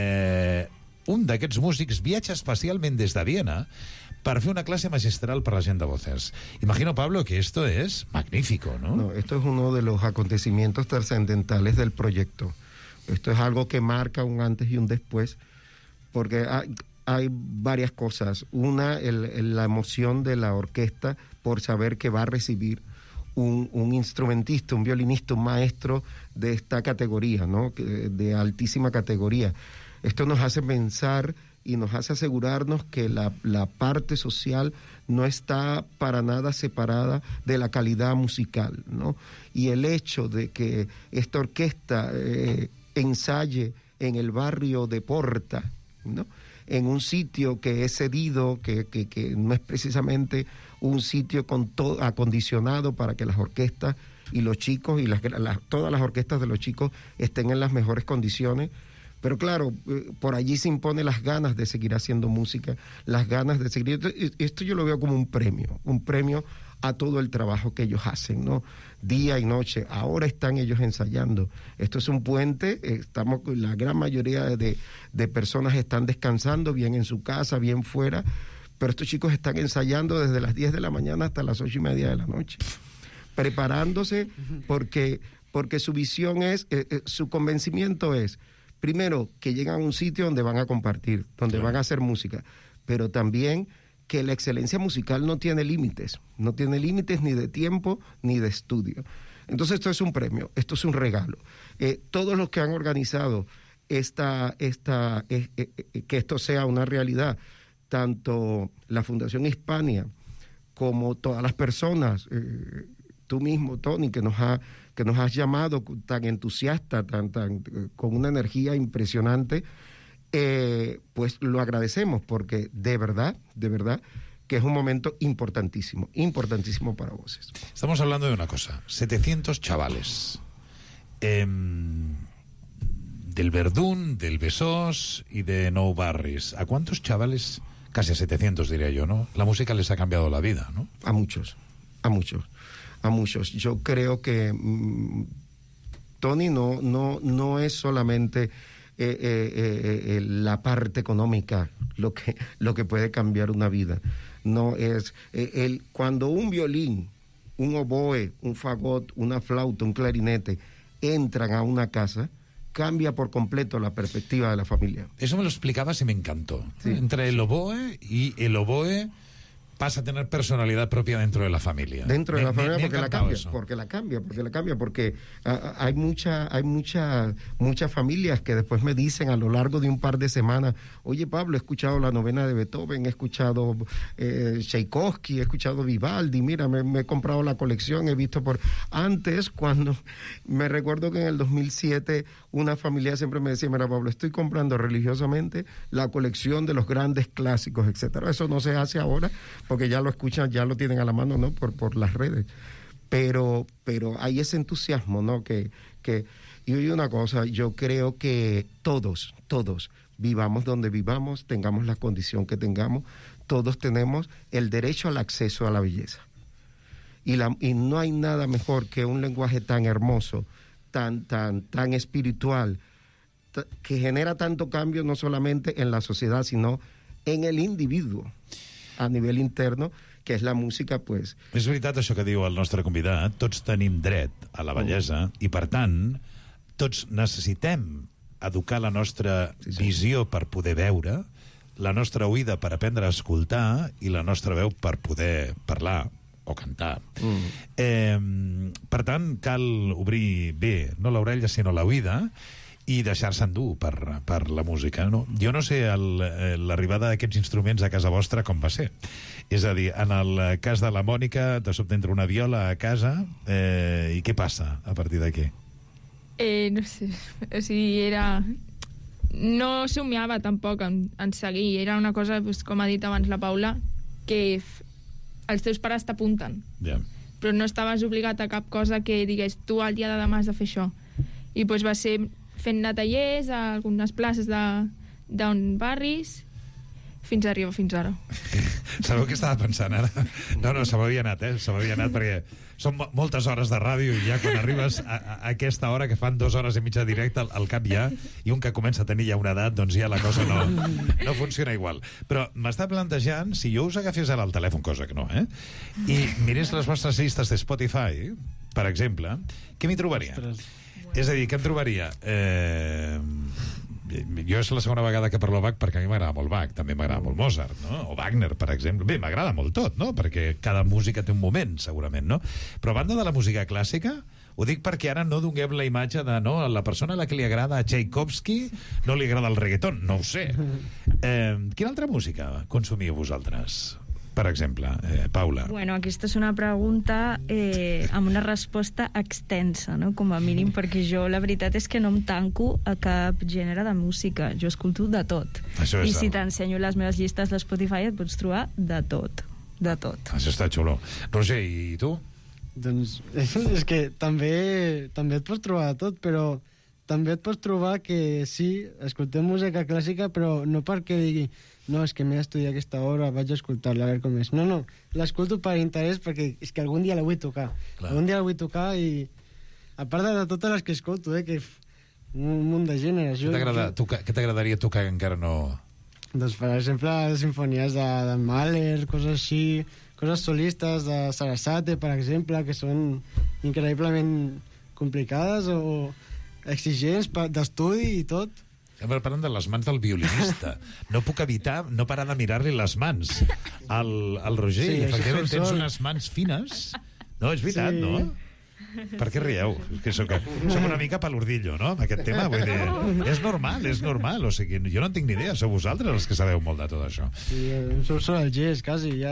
eh, un d'aquests músics viatja especialment des de Viena para hacer una clase magistral para la gente de Voces. Imagino, Pablo, que esto es magnífico, ¿no? No, esto es uno de los acontecimientos trascendentales del proyecto. Esto es algo que marca un antes y un después, porque hay, hay varias cosas. Una, el, el, la emoción de la orquesta por saber que va a recibir un, un instrumentista, un violinista, un maestro de esta categoría, ¿no? De altísima categoría. Esto nos hace pensar y nos hace asegurarnos que la, la parte social no está para nada separada de la calidad musical, ¿no? Y el hecho de que esta orquesta eh, ensaye en el barrio de Porta, ¿no? En un sitio que es cedido, que, que, que no es precisamente un sitio con todo acondicionado para que las orquestas y los chicos y las, las, todas las orquestas de los chicos estén en las mejores condiciones. Pero claro, por allí se imponen las ganas de seguir haciendo música, las ganas de seguir... Esto yo lo veo como un premio, un premio a todo el trabajo que ellos hacen, ¿no? Día y noche. Ahora están ellos ensayando. Esto es un puente, estamos, la gran mayoría de, de personas están descansando, bien en su casa, bien fuera, pero estos chicos están ensayando desde las diez de la mañana hasta las ocho y media de la noche, preparándose porque, porque su visión es, eh, eh, su convencimiento es... Primero, que llegan a un sitio donde van a compartir, donde claro. van a hacer música, pero también que la excelencia musical no tiene límites, no tiene límites ni de tiempo ni de estudio. Entonces esto es un premio, esto es un regalo. Eh, todos los que han organizado esta, esta, eh, eh, eh, que esto sea una realidad, tanto la Fundación Hispania como todas las personas, eh, tú mismo, Tony, que nos ha que nos has llamado tan entusiasta, tan, tan, con una energía impresionante, eh, pues lo agradecemos, porque de verdad, de verdad, que es un momento importantísimo, importantísimo para Voces. Estamos hablando de una cosa, setecientos chavales, eh, del Verdún, del Besós y de Nou Barris. ¿A cuántos chavales? Casi a setecientos, diría yo, ¿no? La música les ha cambiado la vida, ¿no? A muchos, a muchos, a muchos. Yo creo que mmm, Tony no, no, no es solamente eh, eh, eh, la parte económica lo que, lo que puede cambiar una vida. No es eh, el, cuando un violín, un oboe, un fagot, una flauta, un clarinete entran a una casa, cambia por completo la perspectiva de la familia. Eso me lo explicabas y me encantó. Sí. Entre el oboe y el oboe pasa a tener personalidad propia dentro de la familia. Dentro de me, la familia me, me porque la cambia, eso. porque la cambia, porque la cambia, porque uh, hay mucha, hay mucha, muchas familias que después me dicen a lo largo de un par de semanas, oye Pablo, he escuchado la novena de Beethoven, he escuchado eh, Tchaikovsky, he escuchado Vivaldi, mira, me, me he comprado la colección, he visto por... Antes, cuando me recuerdo que en el dos mil siete una familia siempre me decía, mira Pablo, estoy comprando religiosamente la colección de los grandes clásicos, etcétera. Eso no se hace ahora, porque ya lo escuchan, ya lo tienen a la mano, ¿no? Por, por las redes. Pero, pero hay ese entusiasmo, ¿no? Que, que, y oye una cosa, yo creo que todos, todos, vivamos donde vivamos, tengamos la condición que tengamos, todos tenemos el derecho al acceso a la belleza. Y, la, y no hay nada mejor que un lenguaje tan hermoso, tan, tan, tan espiritual, t- que genera tanto cambio no solamente en la sociedad, sino en el individuo, a nivell interno, que és la música, pues... És veritat això que diu el nostre convidat, tots tenim dret a la bellesa, oh. i per tant, tots necessitem educar la nostra sí, sí. visió per poder veure, la nostra oïda per aprendre a escoltar i la nostra veu per poder parlar o cantar. Mm. Eh, per tant, cal obrir bé, no l'orella, sinó l'oïda, i deixar-se endur per, per la música. No? Jo no sé l'arribada d'aquests instruments a casa vostra com va ser. És a dir, en el cas de la Mònica, de sobte entra una viola a casa, eh, i què passa a partir d'aquí? Eh, no sé, o sigui, era... No somiava tampoc en, en seguir, era una cosa, pues, com ha dit abans la Paula, que f... els teus pares t'apunten. Yeah. Però no estaves obligat a cap cosa que digués tu el dia de demà has de fer això. I pues, va ser fent-ne tallers a algunes places d'un barris fins a arribar fins ara. Sabeu què estava pensant ara? No, no, se m'havia anat, eh? Se m'havia anat perquè són moltes hores de ràdio i ja quan arribes a, a aquesta hora que fan dues hores i mitja directe al, al cap ja, i un que comença a tenir ja una edat, doncs ja la cosa no, no funciona igual. Però m'està plantejant, si jo us agafés ara el telèfon, cosa que no, eh? I mirés les vostres llistes de Spotify, per exemple, què m'hi trobaria? Ostres. És a dir, què em trobaria? Eh, jo és la segona vegada que parlo Bach perquè a mi m'agrada molt Bach, també m'agrada molt Mozart, no? O Wagner, per exemple. Bé, m'agrada molt tot, no? Perquè cada música té un moment, segurament, no? Però a banda de la música clàssica, ho dic perquè ara no donem la imatge de, no, la persona a la que li agrada Tchaikovsky no li agrada el reggaeton, no ho sé. Eh, quina altra música consumiu vosaltres? Per exemple, eh, Paula. Bueno, aquesta és una pregunta eh, amb una resposta extensa, no? Com a mínim, perquè jo la veritat és que no em tanco a cap gènere de música. Jo escolto de tot. Això és I si el... t'ensenyo les meves llistes de Spotify et pots trobar de tot. De tot. Això està xulo. Roger, i tu? Doncs és que també, també et pots trobar de tot, però també et pots trobar que sí, escoltem música clàssica, però no perquè digui no, és que m'he d'estudiar aquesta hora, vaig a escoltar-la, a veure com és. No, no, l'escolto per interès perquè és que algun dia la vull tocar. Clar. Algun dia la vull tocar i... A part de totes les que escolto, eh, que un munt de gèneres. Què t'agrada, jo... tocar, què t'agradaria tocar que encara no... Doncs, per exemple, sinfonies de, de Mahler, coses així, coses solistes de Sarasate, per exemple, que són increïblement complicades o exigents d'estudi i tot. Parlant de les mans del violinista, no puc evitar no parar de mirar-li les mans al, al Roger. Sí, efectivament tens unes mans fines. No, és veritat, sí. No? Per què rieu? Que soc, soc una mica palurdillo, no?, amb aquest tema. Vull dir, és normal, és normal. O sigui, jo no en tinc ni idea, sou vosaltres els que sabeu molt de tot això. Sí, sou sol el gest, quasi, ja...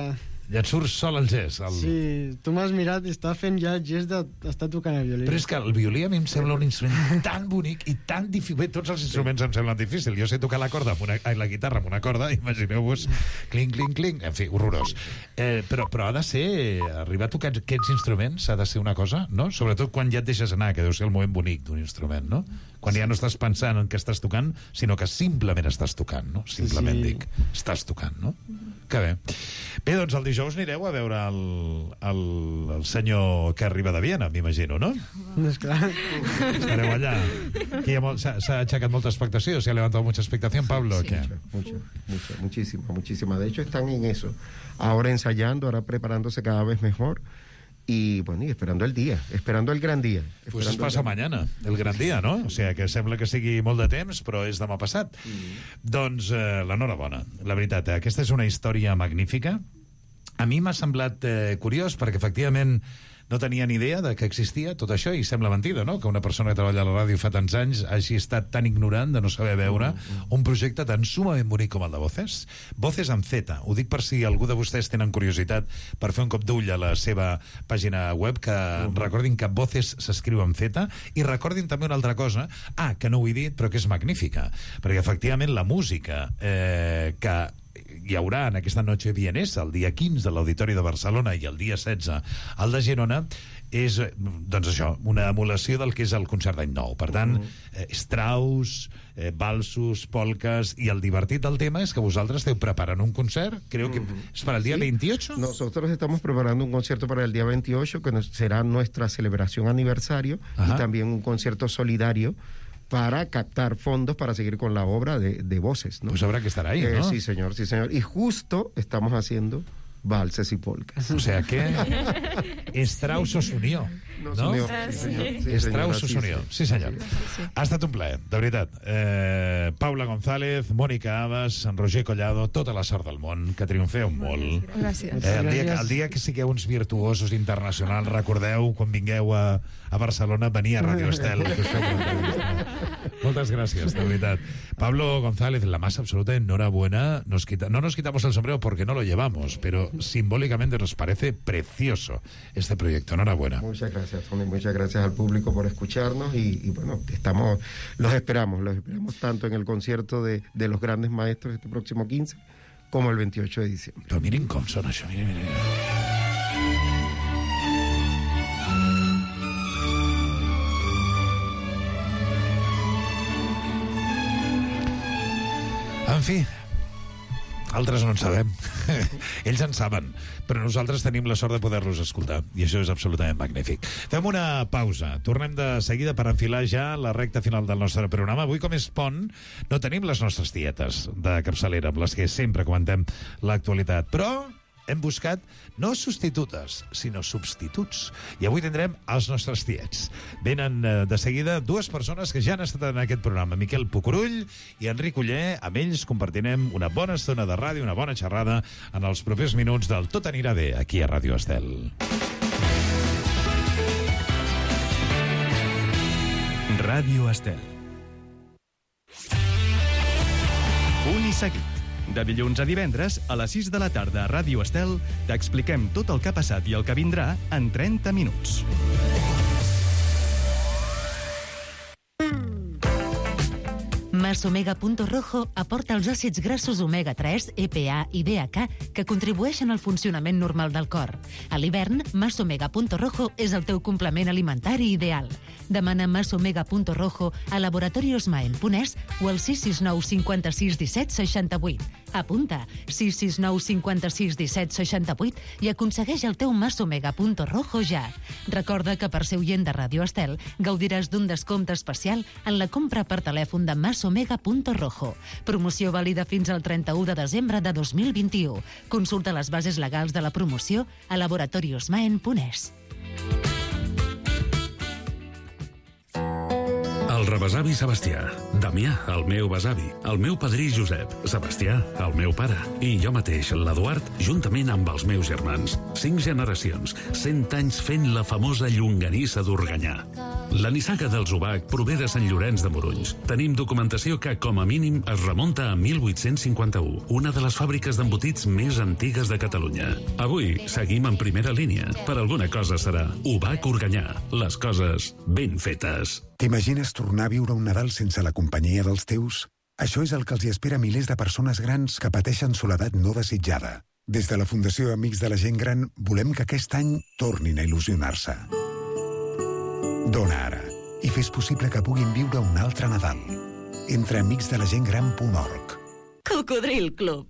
Ja et surt sol el gest. El... Sí, tu m'has mirat i està fent ja el gest d'estar tocant el violí. Però és que el violí a mi em sembla un instrument tan bonic i tan difícil. Bé, tots els instruments em semblen difícils. Jo sé tocar la corda amb una, ai, la guitarra amb una corda, imagineu-vos, clinc, clinc, clinc, en fi, horrorós. Eh, però, però ha de ser, arribar a tocar aquests instruments ha de ser una cosa, no? Sobretot quan ja et deixes anar, que deu ser el moment bonic d'un instrument, no? Quan ja no estàs pensant en què estàs tocant, sinó que simplement estàs tocant, no? Simplement sí, sí. dic, estàs tocant, no? Que bé. Bé, doncs el dijous anireu a veure el, el, el senyor que arriba de Viena, m'imagino, no? És clar. Estareu allà. S'ha aixecat molta expectació, se ha levantado mucha expectación, Pablo. Sí, mucha, mucha, mucha, muchísima, muchísima. De hecho, están en eso. Ahora ensayando, ahora preparándose cada vez mejor. Y bueno, y esperando el día, esperando el gran día. Pues es passa mañana, el gran dia, no? O sigui, que sembla que sigui molt de temps, però és demà passat. Mm. Doncs eh, l'enhorabona. La veritat, eh, aquesta és una història magnífica. A mi m'ha semblat eh, curiós, perquè efectivament no tenia ni idea de que existia tot això, i sembla mentida, no?, que una persona que treballa a la ràdio fa tants anys hagi estat tan ignorant de no saber veure un projecte tan sumament bonic com el de Voces. Voces amb Z. Ho dic per si algú de vostès tenen curiositat per fer un cop d'ull a la seva pàgina web, que uh -huh. recordin que Voces s'escriu amb Z, i recordin també una altra cosa, ah, que no ho he dit, però que és magnífica, perquè efectivament la música eh, que hi haurà en aquesta noche vienesa, el dia quinze a l'Auditori de Barcelona i el dia setze al de Girona, és, doncs això, una emulació del que és el concert d'any nou. Per tant, eh, Strauss, eh, valsos, polques, i el divertit del tema és que vosaltres esteu preparant un concert, creo que es para el día ¿Sí? veintiocho. Nosotros estamos preparando un concierto para el día veintiocho, que nos, será nuestra celebración aniversario. Ajá. Y también un concierto solidario para captar fondos para seguir con la obra de, de Voces, ¿no? Pues habrá que estar ahí, eh, ¿no? Sí, señor, sí, señor. Y justo estamos haciendo valses y polcas. O sea que Strauss os unió, no? Nos unió, sí, señor. Sí, Strauss us unió, sí, senyor. Ha estat un plaer, de veritat. Eh, Paula González, Mònica Abas, Roger Collado, tota la sort del món, que triomfeu molt. Gràcies. Eh, el, dia, el dia que sigueu uns virtuosos internacionals, recordeu, quan vingueu a, a Barcelona, venir a Radio Estel. Moltes gràcies, de veritat. Pablo González, la más absoluta enhorabuena. Nos quita, no nos quitamos el sombrero porque no lo llevamos, pero simbólicamente nos parece precioso este proyecto. Enhorabuena. Muchas gracias, Tony. Muchas gracias al público por escucharnos y, y bueno, estamos, los esperamos, los esperamos tanto en el concierto de, de los grandes maestros este próximo quince como el veintiocho de diciembre. Pero miren cómo son això, miren, miren. En fi, altres no en sabem. Ells en saben, però nosaltres tenim la sort de poder-los escoltar, i això és absolutament magnífic. Fem una pausa. Tornem de seguida per enfilar ja la recta final del nostre programa. Avui, com és pont, no tenim les nostres tietes de capçalera, amb les que sempre comentem l'actualitat, però hem buscat no substitutes, sinó substituts. I avui tindrem els nostres tiets. Venen eh, de seguida dues persones que ja han estat en aquest programa, Miquel Pucurull i Enric Uller. Amb ells compartirem una bona estona de ràdio, una bona xerrada en els propers minuts del Tot anirà bé, aquí a Ràdio Estel. Ràdio Estel. Punt i seguit. De dilluns a divendres, a les sis de la tarda a Ràdio Estel, t'expliquem tot el que ha passat i el que vindrà en trenta minuts. Masomega Punto Rojo aporta els àcids grassos omega tres, E P A i D H A que contribueixen al funcionament normal del cor. A l'hivern, Masomega Punto Rojo és el teu complement alimentari ideal. Demana Masomega Punto Rojo a Laboratorios Maen Punès o al sis sis nou cinc sis un set sis vuit. Apunta sis sis nou cinc sis un set sis vuit i aconsegueix el teu Masomega Punto Rojo ja. Recorda que per ser oient de Ràdio Estel gaudiràs d'un descompte especial en la compra per telèfon de Masomega Punto Rojo. Promoció vàlida fins al trenta-u de desembre de dos mil vint-i-u. Consulta les bases legals de la promoció a Laboratorios Maen Punès. El rebesavi Sebastià, Damià, el meu besavi, el meu padrí Josep, Sebastià, el meu pare, i jo mateix, l'Eduard, juntament amb els meus germans. Cinc generacions, cent anys fent la famosa llonganissa d'Organyà. La nissaga dels Ubac prové de Sant Llorenç de Morunys. Tenim documentació que, com a mínim, es remunta a mil vuit-cents cinquanta-u, una de les fàbriques d'embotits més antigues de Catalunya. Avui seguim en primera línia. Per alguna cosa serà. Ubac Organyà. Les coses ben fetes. T'imagines tornar a viure un Nadal sense la companyia dels teus? Això és el que els hi espera a milers de persones grans que pateixen soledat no desitjada. Des de la Fundació Amics de la Gent Gran volem que aquest any tornin a il·lusionar-se. Dona ara i fes possible que puguin viure un altre Nadal. Entra a amics de la gent gran punt org. Cocodril Club.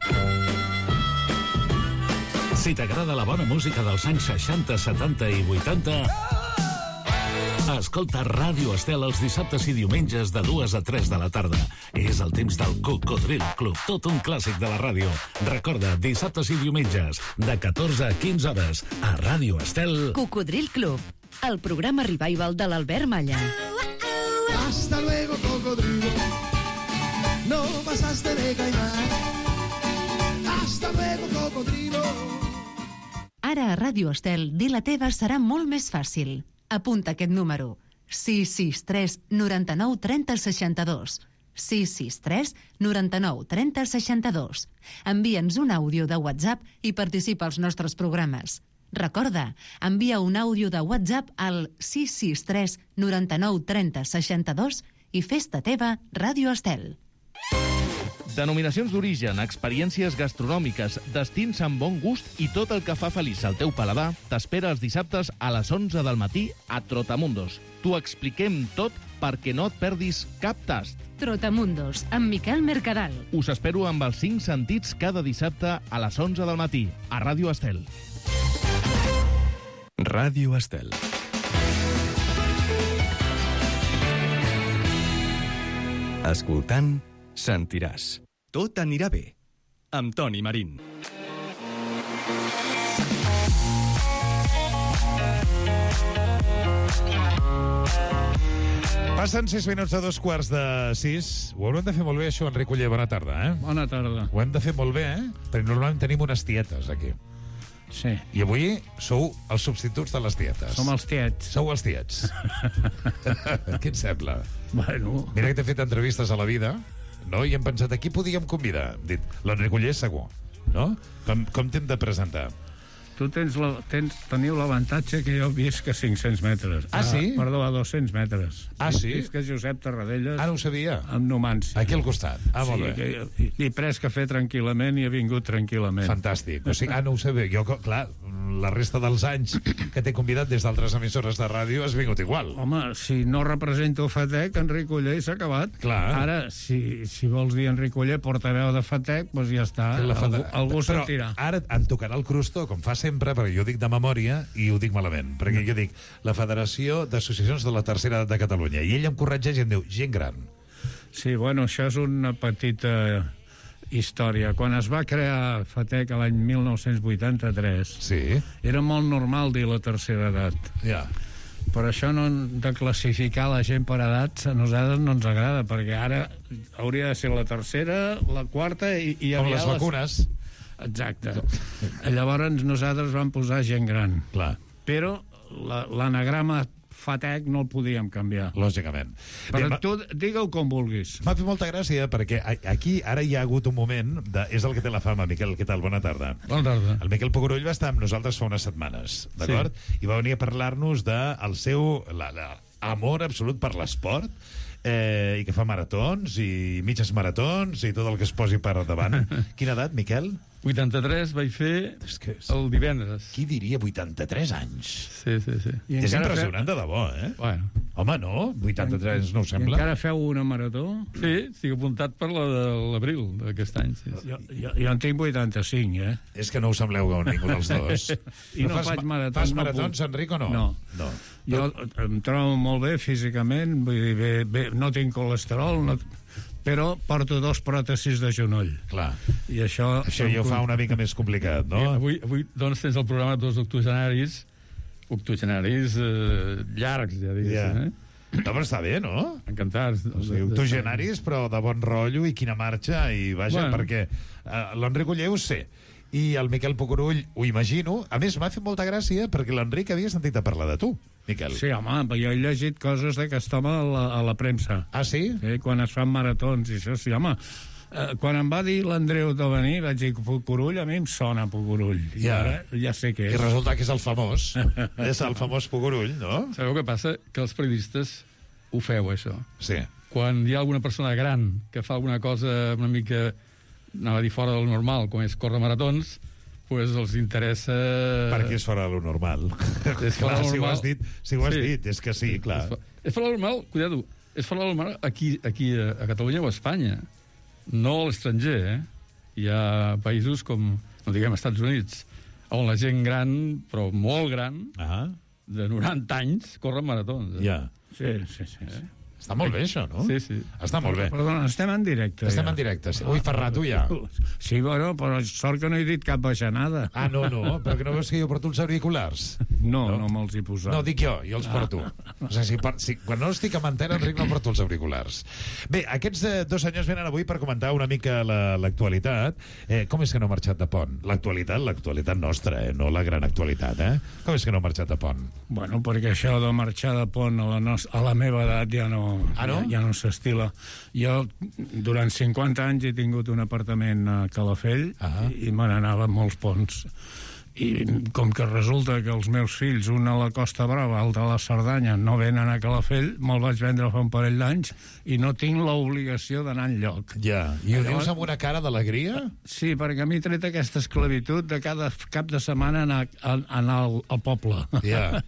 Si t'agrada la bona música dels anys seixanta, setanta i vuitanta, escolta Ràdio Estel els dissabtes i diumenges de dues a tres de la tarda. És el temps del Cocodril Club, tot un clàssic de la ràdio. Recorda, dissabtes i diumenges, de catorze a quinze hores, a Ràdio Estel. Cocodril Club, el programa revival de l'Albert Malla. Hasta luego, cocodrilo. No pasaste de caimán. Hasta luego, cocodrilo. Ara a Ràdio Estel, dir la teva serà molt més fàcil. Apunta aquest número. sis sis tres noranta-nou trenta seixanta-dos. sis sis tres noranta-nou trenta seixanta-dos. Envia'ns un àudio de WhatsApp i participa als nostres programes. Recorda, envia un àudio de WhatsApp al sis sis tres noranta-nou trenta seixanta-dos i fes-te teva Ràdio Estel. Denominacions d'origen, experiències gastronòmiques, destins amb bon gust i tot el que fa feliç al teu paladar t'espera els dissabtes a les onze del matí a Trotamundos. T'ho expliquem tot perquè no et perdis cap tast. Trotamundos, amb Miquel Mercadal. Us espero amb els cinc sentits cada dissabte a les onze del matí a Ràdio Estel. Ràdio Estel. Escoltant, sentiràs. Tot anirà bé. Amb Toni Marín. Passen sis minuts a dos quarts de sis. Ho haurem de fer molt bé, això, Enric Uller. Bona tarda, eh? Bona tarda. Ho hem de fer molt bé, eh? Perquè normalment tenim unes tietes, aquí. Sí. I avui sou els substituts de les tietes. Som els tiets. Sou els tiets. Què et sembla? Bueno... Mira que t'he fet entrevistes a la vida, no? I hem pensat, aquí podíem convidar. Hem dit, l'Enric Uller segur, no? Com, com t'hem de presentar? Tu tens la, tens, teniu l'avantatge que jo visc a cinc-cents metres. Ah, sí? Ah, perdó, a dos-cents metres. Ah, sí? Visc a Josep Tarradellas. Ah, no ho sabia? Amb Numància. Aquí al costat. Ah, molt sí, bé. Que, i, I pres cafè tranquil·lament i he vingut tranquil·lament. Fantàstic. O sigui, ah, no ho sabia. Jo, clar, la resta dels anys que t'he convidat des d'altres emissores de ràdio has vingut igual. Home, si no represento FATEC, Enric Uller s'ha acabat. Clar. Ara, si, si vols dir Enric Uller, portaveu de FATEC, doncs ja està. Algú, algú sentirà. Però ara em tocarà el crustó, com fa sempre, perquè jo dic de memòria i ho dic malament, perquè jo dic la Federació d'Associacions de la Tercera Edat de Catalunya, i ell em corregeix i em diu gent gran. Sí, bueno, això és una petita història. Quan es va crear FATEC l'any mil nou-cents vuitanta-tres, sí, era molt normal dir la tercera edat. Ja. Per això no de classificar la gent per edats a nosaltres no ens agrada, perquè ara hauria de ser la tercera, la quarta i, i com les vacunes. Les... Exacte. Llavors nosaltres vam posar gent gran. Clar. Però l'anagrama FATEC no el podíem canviar. Lògicament. Però Bé, tu digue-ho com vulguis. M'ha fet molta gràcia perquè aquí ara hi ha hagut un moment de... És el que té la fama, Miquel. Què tal? Bona tarda. Bona tarda. El Miquel Pogorull va estar amb nosaltres fa unes setmanes, d'acord? Sí. I va venir a parlar-nos del seu la, la, amor absolut per l'esport, eh, i que fa maratons i mitges maratons i tot el que es posi per davant. Quina edat, Miquel? vuitanta-tres vaig fer és que és... el divendres. Qui diria vuitanta-tres anys? Sí, sí, sí. I és impressionant, fe... de debò, eh? Bueno. Home, no? vuitanta-tres no ho sembla? I encara feu una marató? Sí, estic apuntat per la de l'abril d'aquest any. Sí, sí. Jo, jo, jo en tinc vuitanta-cinc, eh? És que no us sembleu ningú dels dos. I no, no fas, faig maratons. Fas maratons, no Enric, o no? No. no. Jo em trobo molt bé físicament, vull dir, bé, bé, no tinc colesterol, no... però porto dos pròtesis de genoll. Clar. I això... Això ja ho fa una mica més complicat, no? Avui, avui doncs, tens el programa dos octogenaris, octogenaris eh, llargs, ja digues, yeah. eh? No, però està bé, no? Encantats. O sigui, octogenaris, però de bon rotllo i quina marxa, i vaja, bueno. perquè uh, l'Enric Uller ho sé, i el Miquel Pogorull ho imagino. A més, m'ha fet molta gràcia perquè l'Enric havia sentit a parlar de tu. Miquel? Sí, home, jo he llegit coses d'aquest home a la, a la premsa. Ah, sí? Sí, quan es fan maratons i això, sí, home. Eh, quan em va dir l'Andreu de venir, vaig dir Pucurull, a mi em sona Pucurull. I Ja. ara ja sé què és. I resulta que és el famós. És el famós Pucurull, no? Sabeu què passa? Que els periodistes ho feu, això. Sí. Quan hi ha alguna persona gran que fa alguna cosa una mica, anava a dir, fora del normal, com és córrer maratons, pues els interessa... Perquè és fora de lo normal. És Clar, fora de lo si ho normal. has dit, si ho has Sí. dit, és que sí, clar. És, fo- és fora de lo normal, cuidado, és fora de lo normal aquí, aquí a, a Catalunya o a Espanya, no a l'estranger, eh? Hi ha països com, no diguem Estats Units, on la gent gran, però molt gran, ah. de noranta anys, corren maratons. Eh? Ja. Sí, sí, sí. sí. Està molt bé, això, no? Sí, sí. Està molt bé. Perdona, estem en directe. Estem ja. en directe. Sí. Ui, Ferran, tu ja. Sí, bueno, però sort que no he dit cap baixanada. Ah, no, no, però que no veus que jo porto els auriculars? No, no, no me'ls he posat. No, dic jo, jo els porto. O sigui, si, per, si, quan no estic amb antena, Enric, no porto els auriculars. Bé, aquests eh, dos senyors venen avui per comentar una mica l'actualitat. La, eh, com és que no ha marxat de pont? L'actualitat, l'actualitat nostra, eh? No la gran actualitat, eh? Com és que no ha marxat de pont? Bueno, perquè això de marxar de pont a la, nos a la meva edat ja no, ah, no? ja, ja no s'estila. Jo, durant cinquanta anys, he tingut un apartament a Calafell ah i, i me n'anava a molts ponts. I com que resulta que els meus fills, un a la Costa Brava, l'altre a la Cerdanya, no venen a Calafell, me'l vaig vendre fa un parell d'anys i no tinc l'obligació d'anar enlloc. Ja, i ho Llavors, dius amb una cara d'alegria? Sí, perquè a mi tret aquesta esclavitud de cada cap de setmana anar, a, anar al, al poble. Ja.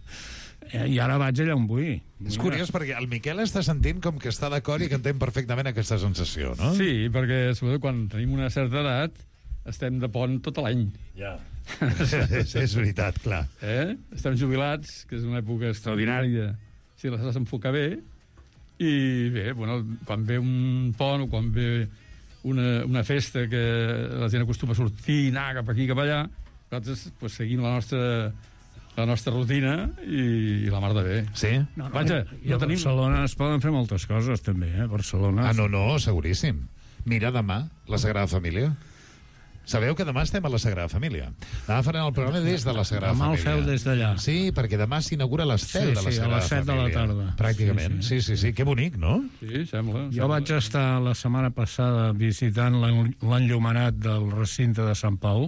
I ara vaig allà on vull. És curiós perquè el Miquel està sentint com que està d'acord i que entén perfectament aquesta sensació, no? Sí, perquè sobretot quan tenim una certa edat estem de pont tot l'any. Ja. és, és veritat, clar. Eh? Estem jubilats, que és una època extraordinària si les has d'enfocar bé, i bé, bueno, quan ve un pont o quan ve una, una festa que la gent acostuma a sortir i anar cap aquí cap allà, nosaltres pues, seguim la nostra la nostra rutina i, i la mar de bé. Sí? No, no, Vaja, i a no tenim... Barcelona es poden fer moltes coses, també, eh? Barcelona... Ah, no, no, seguríssim. Mira, demà, la Sagrada Família. Sabeu que demà estem a la Sagrada Família. Demà farem el programa des de la Sagrada demà Família. Demà el feu des d'allà. Sí, perquè demà s'inaugura l'estel sí, de la sí, Sagrada Família. a les set de la tarda. Pràcticament. Sí, sí, sí. sí. Que bonic, no? Sí, sembla. Jo sembla. vaig estar la setmana passada visitant l'enllumenat del recinte de Sant Pau,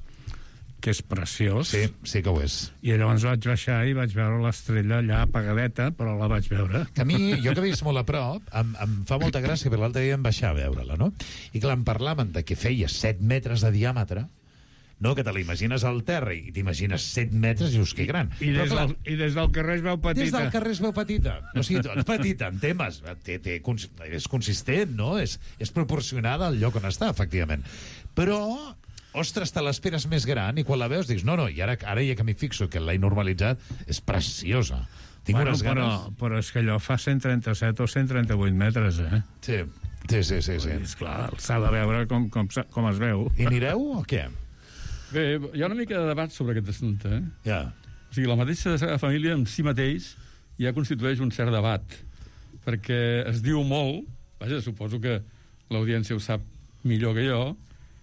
que és preciós. Sí, sí que ho és. I llavors vaig baixar i vaig veure l'estrella allà apagadeta, però la vaig veure. Que a mi, jo que he vist molt a prop, em, em fa molta gràcia, perquè l'altre dia em baixar a veure-la, no? I clar, em parlaven de que feia set metres de diàmetre, no? Que te l'imagines al terra i t'imagines set metres i dius, que gran. I des, Però, clar, del, I des del carrer es veu petita. Des del carrer es veu petita. O sigui, petita en temes. Té, té, és consistent, no? És, és proporcionada al lloc on està, efectivament. Però ostres, te l'esperes més gran i quan la veus dius, no, no, i ara, ara ja que m'hi fixo que l'he normalitzat, és preciosa. Tinc bueno, unes però, ganes. però és que allò fa cent trenta-set o cent trenta-vuit metres, eh? Sí, sí, sí. sí, sí. És clar, s'ha de veure com, com, com es veu. I anireu o què? Bé, hi ha una mica de debat sobre aquest assumpte, eh? Ja. O sigui, la mateixa família en si mateix ja constitueix un cert debat, perquè es diu molt, vaja, suposo que l'audiència ho sap millor que jo,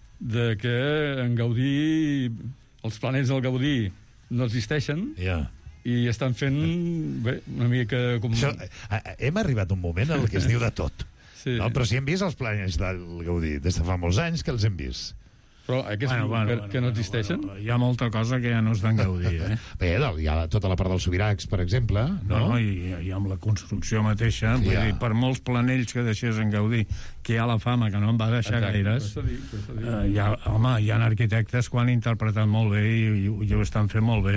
de que en Gaudí, els planets del Gaudí no existeixen, yeah. i estan fent, bé, una mica com... Això, hem arribat a un moment en què es diu de tot. Sí. No? Però si hem vist els planets del Gaudí des de fa molts anys que els hem vist. Però aquests bueno, bueno, que, bueno, que no existeixen? Bueno, hi ha molta cosa que ja no és d'en Gaudí, eh? Bé, hi ha tota la part dels Sobiracs, per exemple, no? No, no i, i amb la construcció mateixa, vull ja. dir, per molts planells que deixés en Gaudí, que hi ha la fama que no en va deixar Exacte, gaires, dir, dir. Eh, hi ha, home, hi ha arquitectes que ho han interpretat molt bé i, i, i ho estan fent molt bé.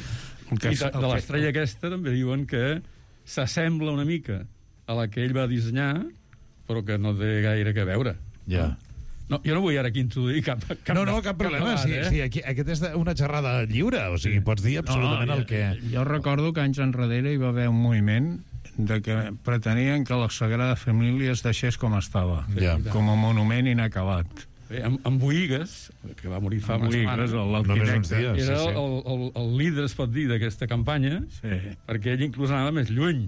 Que I de, de l'estrella aquesta també diuen que s'assembla una mica a la que ell va dissenyar, però que no té gaire que veure. Ja. No, jo no vull ara aquí introduir cap... cap no, no, cap problema. Cap debat, eh? sí, sí, aquí, aquest és una xerrada lliure, o sigui, pots dir absolutament no, no, el que... Jo, jo recordo que anys enrere hi va haver un moviment de que pretenien que la Sagrada Família es deixés com estava, ja. com a monument inacabat. Bé, amb, amb Boïgues, que va morir fa una setmana, l'arquitecte, era sí, sí. el, el, el líder, es pot dir, d'aquesta campanya, sí. perquè ell inclús anava més lluny.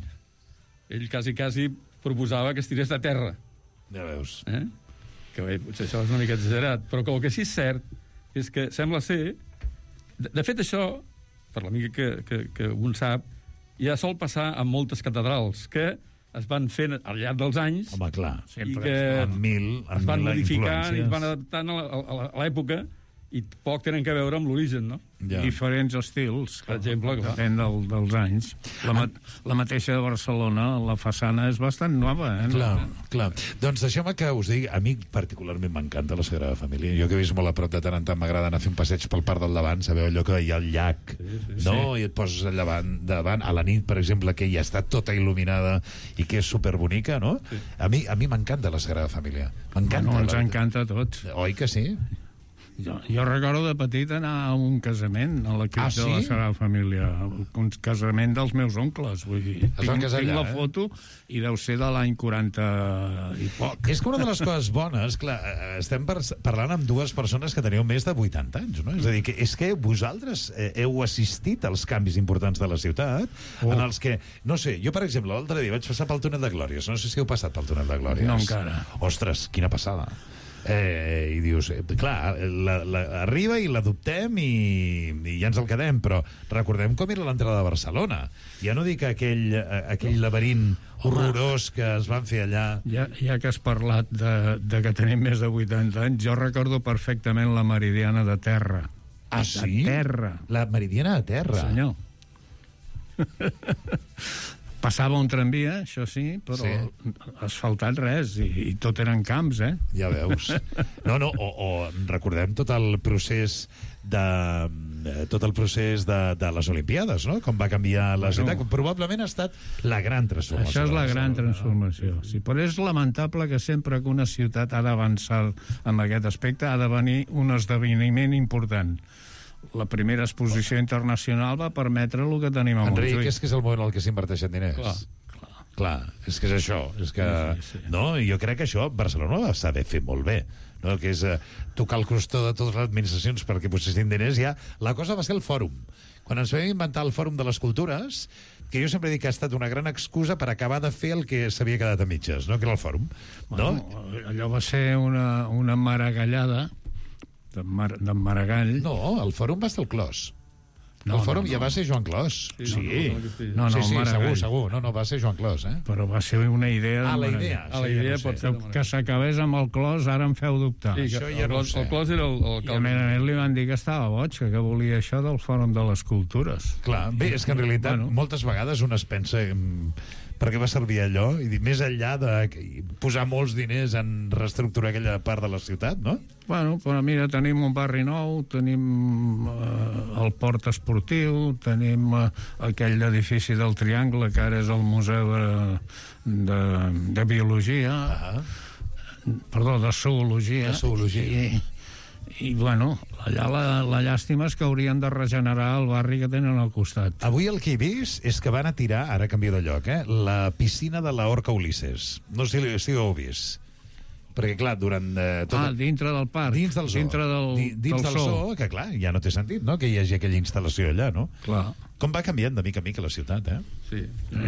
Ell quasi, quasi proposava que es tirés de terra. Ja veus. Eh? Que bé, potser això és una mica exagerat, però que el que sí és cert és que sembla ser... De, de fet, això, per la mica que, que, que un sap, ja sol passar amb moltes catedrals, que es van fent al llarg dels anys. Home, clar. I que amb mil, amb es van mil modificant i influències. es van adaptant a la- a la- a l'època, i poc tenen que veure amb l'origen, no? Ja. Diferents estils, per exemple, clar. depèn del, dels anys. La, ma la mateixa de Barcelona, la façana és bastant nova, eh? Clar, clar. Doncs deixeu-me que us digui, a mi particularment m'encanta la Sagrada Família. Jo que he vist molt a prop, de tant en tant m'agrada anar a fer un passeig pel parc del davant, sabeu allò que hi ha al llac, Sí, sí, no? sí. I et poses allà davant, davant, a la nit, per exemple, que ja està tota il·luminada i que és superbonica, no? Sí. A mi a mi m'encanta la Sagrada Família. M'encanta. Bueno, ens la- encanta a tots. Oi que sí? Jo, jo recordo de petit anar a un casament a la cripta Ah, sí? de la Sagrada Família, un casament dels meus oncles, vull dir, Es van tinc, casar tinc allà, la eh? foto i deu ser de l'any quaranta i poc. És que una de les coses bones, clar, eh, estem par parlant amb dues persones que teniu més de vuitanta anys, no? És a dir, que és que vosaltres eh, heu assistit als canvis importants de la ciutat, Oh. en els que, no sé, jo, per exemple, l'altre dia vaig passar pel túnel de Glòries, no sé si heu passat pel túnel de Glòries. No encara. Ostres, quina passada. Eh, i dius, eh, clar, la, la, arriba i l'adoptem i, i ja ens el quedem, però recordem com era l'entrada de Barcelona. Ja no dic aquell, eh, aquell laberint horrorós que es van fer allà. Ja, ja que has parlat de, de que tenim més de vuitanta anys, jo recordo perfectament la Meridiana de Terra. Ah, sí? De Terra. La Meridiana de Terra. Senyor. Passava un tramvia, això sí, però Sí. asfaltat res, i, i tot eren camps, eh? Ja veus. No, no, o, o recordem tot el procés de eh, tot el procés de, de les Olimpiades, no? Com va canviar la Bueno. ciutat. Probablement ha estat la gran transformació. Això és la de gran Barcelona. transformació. Sí, però és lamentable que sempre que una ciutat ha d'avançar en aquest aspecte ha de venir un esdeveniment important. La primera exposició internacional va permetre el que tenim a Enric, Montjuïc. és que és el moment en el que s'inverteixen diners. Clar, clar. Clar, és que és això. És que, Sí, sí, sí. No? I jo crec que això Barcelona va saber fer molt bé. No? Que és eh, tocar el crostó de totes les administracions perquè posessin diners. Ja, la cosa va ser el fòrum. Quan ens vam inventar el fòrum de les cultures, que jo sempre dic que ha estat una gran excusa per acabar de fer el que s'havia quedat a mitges, no? Que era el fòrum. No? Bueno, allò va ser una, una maragallada de, mar, de Maragall. No, el fòrum va ser el Clos. No, el fòrum no, ja no. va ser Joan Clos. Sí, Sí, no, no, no, no, sí, sí, Maragall. segur, segur. No, no, va ser Joan Clos, eh? Però va ser una idea de Ah, la Maragall. idea. Ah, la Això ja idea no pot sé. ser... Que, que s'acabés amb el Clos, ara em feu dubtar. Sí, Això que ja el, no ho Clos- sé. el Clos era el, el I a més a més li van dir que estava boig, que, que volia això del Fòrum de les Cultures. Clar, bé, és que en realitat Bueno. moltes vegades un es pensa mm, per què va servir allò, i dir, més enllà de que- posar molts diners en reestructurar aquella part de la ciutat, no? Bueno, però mira, tenim un barri nou, tenim eh, el port esportiu, tenim eh, aquell edifici del Triangle, que ara és el Museu de, de, de Biologia, Ah, perdó, de Zoologia. De Zoologia. I, i bueno, allà la, la llàstima és que haurien de regenerar el barri que tenen al costat. avui el que he vist és que van a tirar, ara canvia de lloc, eh, la piscina de la Orca Ulisses. No sé si, si ho heu vist. Perquè, clar, durant... Eh, tot Ah, dintre del parc. Dins del zoo. Dintre del, Di- dins del, zoo. zoo, que clar, ja no té sentit, no?, que hi hagi aquella instal·lació allà, no? Clar. Com va canviant de mica en mica la ciutat, eh? Sí.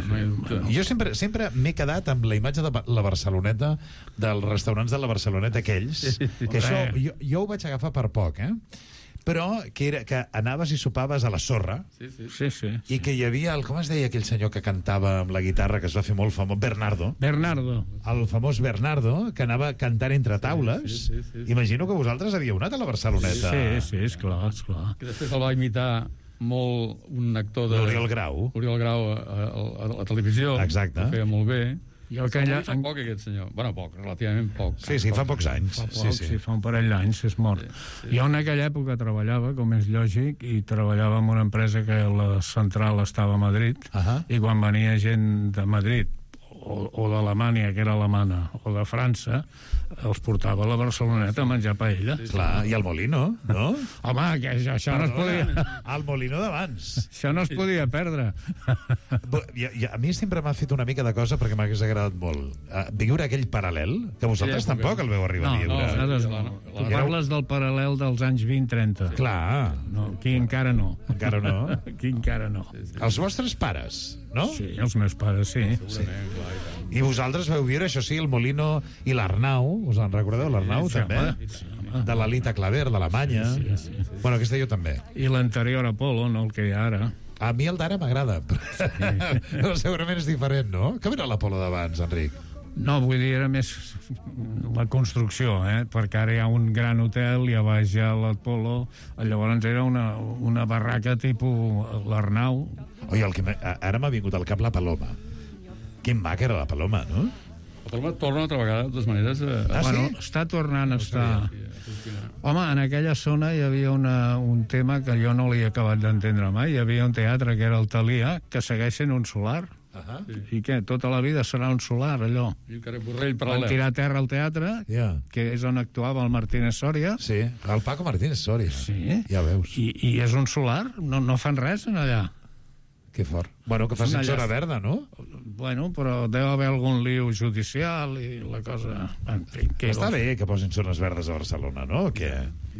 Jo sempre sempre m'he quedat amb la imatge de Ba- la Barceloneta, dels restaurants de la Barceloneta aquells, que això jo, jo ho vaig agafar per poc, eh? Però que, era, que anaves i sopaves a la sorra, Sí, sí. Sí, sí. i que hi havia, el, com es deia aquell senyor que cantava amb la guitarra, que es va fer molt famós, Bernardo, Bernardo. el famós Bernardo, que anava cantant entre taules. sí, sí, sí. Imagino que vosaltres havíeu anat a la Barceloneta. Sí, sí, esclar, esclar. Que després el va imitar molt un actor de... L'Oriol Grau. Oriol Grau a, a, a, a la televisió. Exacte. Ho feia molt bé. Jo Que aquella... fa poc, aquest senyor. Bueno, poc, relativament poc. Sí, sí, fa pocs anys. Fa Sí, poc, sí. sí, fa un parell d'anys, és mort. Sí, sí. Jo en aquella època treballava, com és lògic, i treballava en una empresa que la central estava a Madrid, Ahà. i quan venia gent de Madrid, o, o d'Alemanya, que era alemana, o de França, els portava a la Barceloneta a menjar paella. Sí, clar, i el Molino, no? Home, que això, això no es podia... El Molino d'abans. Això no es podia perdre. Bo- I, i a mi sempre m'ha fet una mica de cosa perquè m'hagués agradat molt. Uh, viure aquell paral·lel, que vosaltres Sí, tampoc el veu arribar No, a viure. nosaltres la- no. la- Tu la- parles del paral·lel dels anys vint trenta. Clar, No, aquí encara no. encara no. Aquí encara no. Els vostres pares, no? Sí, els meus pares, sí. Sí. I vosaltres veu viure, això sí, el Molino i l'Arnau, us en recordeu, l'Arnau, Sí, també? home, sí, home. De l'Alita Claver, d'Alemanya. Sí, sí, sí, sí. Bueno, aquesta jo també. I l'anterior Apolo, no el que hi ha ara. A mi el d'ara m'agrada, però segurament és diferent, no? Com era l'Apolo d'abans, Enric? No, vull dir, era més la construcció, eh? Perquè ara hi ha un gran hotel i a baix hi ha l'Apolo, llavors era una, una barraca tipus l'Arnau. Oi, el que ara m'ha vingut al cap la Paloma. Quin maca era la Paloma, no? La Paloma torna altra vegada, de totes maneres. Eh... Ah, bueno, sí? Està tornant a estar... Home, en aquella zona hi havia una, un tema que jo no l'he acabat d'entendre mai. Hi havia un teatre que era el Thalia, que segueix sent un solar. Uh -huh. I què? Tota la vida serà un solar, allò. I un carrer Borrell paral·lel. Van tirar a terra el teatre, yeah. que és on actuava el Martínez Soria. Sí, el Paco Martínez Soria. Sí. Ja veus. I, i és un solar, no, no fan res en allà. Que fort. Bueno, que facin zona verda, no? Bueno, però deu haver algun liu judicial i la cosa... En fi, que està bé que posin zones verdes a Barcelona, no? Que...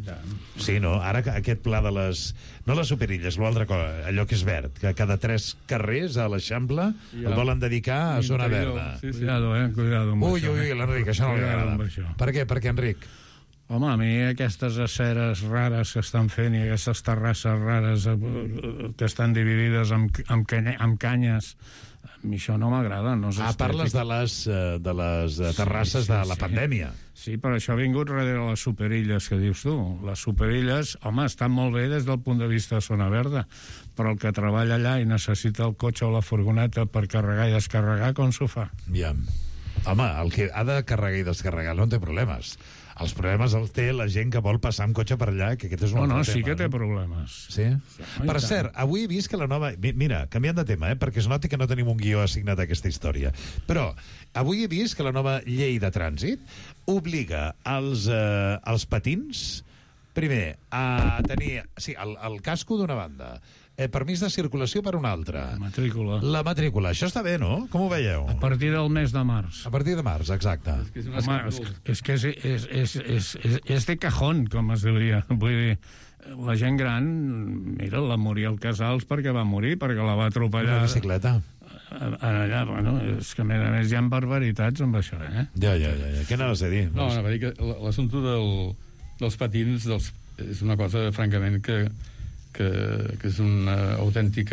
Sí, no? Ara aquest pla de les... No les superilles, l'altra cosa, allò que és verd, que cada tres carrers a l'Eixample ja. el volen dedicar a zona verda. Sí, sí. Cuidado, eh? Cuidado amb ui, això. Ui, ui, l'Enric, això no li agrada. Per què? Per què, Enric? Home, a mi aquestes aceres rares que estan fent i aquestes terrasses rares que estan dividides amb, amb, canya, amb canyes, a mi això no m'agrada. No ah, parles de les, de les terrasses sí, sí, de la sí. pandèmia. Sí, però això ha vingut darrere les superilles que dius tu. Les superilles, home, estan molt bé des del punt de vista de zona verda, però el que treballa allà i necessita el cotxe o la furgoneta per carregar i descarregar, com s'ho fa? Ja. Home, el que ha de carregar i descarregar no en té problemes. Els problemes els té la gent que vol passar amb cotxe per allà, que aquest és un no, altre no, tema. sí que té problemes. Sí? sí per cert, avui he vist que la nova... Mira, canviant de tema, eh, perquè es noti que no tenim un guió assignat a aquesta història, però avui he vist que la nova llei de trànsit obliga els, eh, els patins, primer, a tenir sí, el, el casco d'una banda, eh, permís de circulació per una altra. La matrícula. La matrícula. Això està bé, no? Com ho veieu? A partir del mes de març. A partir de març, exacte. És que és, Home, és, és, que és, és, és, és, és, és de cajón, com es diria. Vull dir, la gent gran, mira, la Muriel Casals perquè va morir, perquè la va atropellar... Una bicicleta. Allà, bueno, és que a més a més hi ha barbaritats amb això, eh? Ja, ja, ja. ja. Què anaves a dir? No, anava a dir que l'assumpte del, dels patins dels, és una cosa, francament, que... Que, que és una autèntica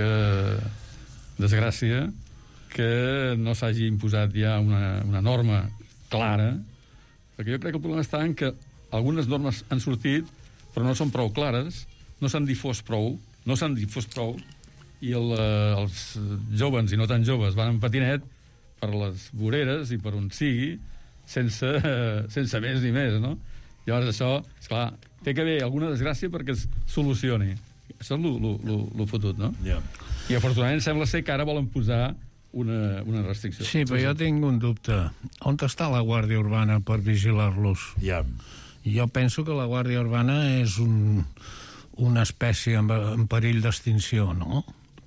desgràcia que no s'hagi imposat ja una, una norma clara, perquè jo crec que el problema està en que algunes normes han sortit però no són prou clares, no s'han difós prou, no s'han difós prou, i el, eh, els joves i no tan joves van en patinet per les voreres i per on sigui, sense, eh, sense més ni més, no? Llavors això, esclar, té que haver alguna desgràcia perquè es solucioni. Això és el fotut, no? Yeah. I afortunadament sembla ser que ara volen posar una, una restricció. Sí, però jo tinc un dubte. On està la Guàrdia Urbana per vigilar-los? Ja. Jo penso que la Guàrdia Urbana és un, una espècie en, en perill d'extinció, no?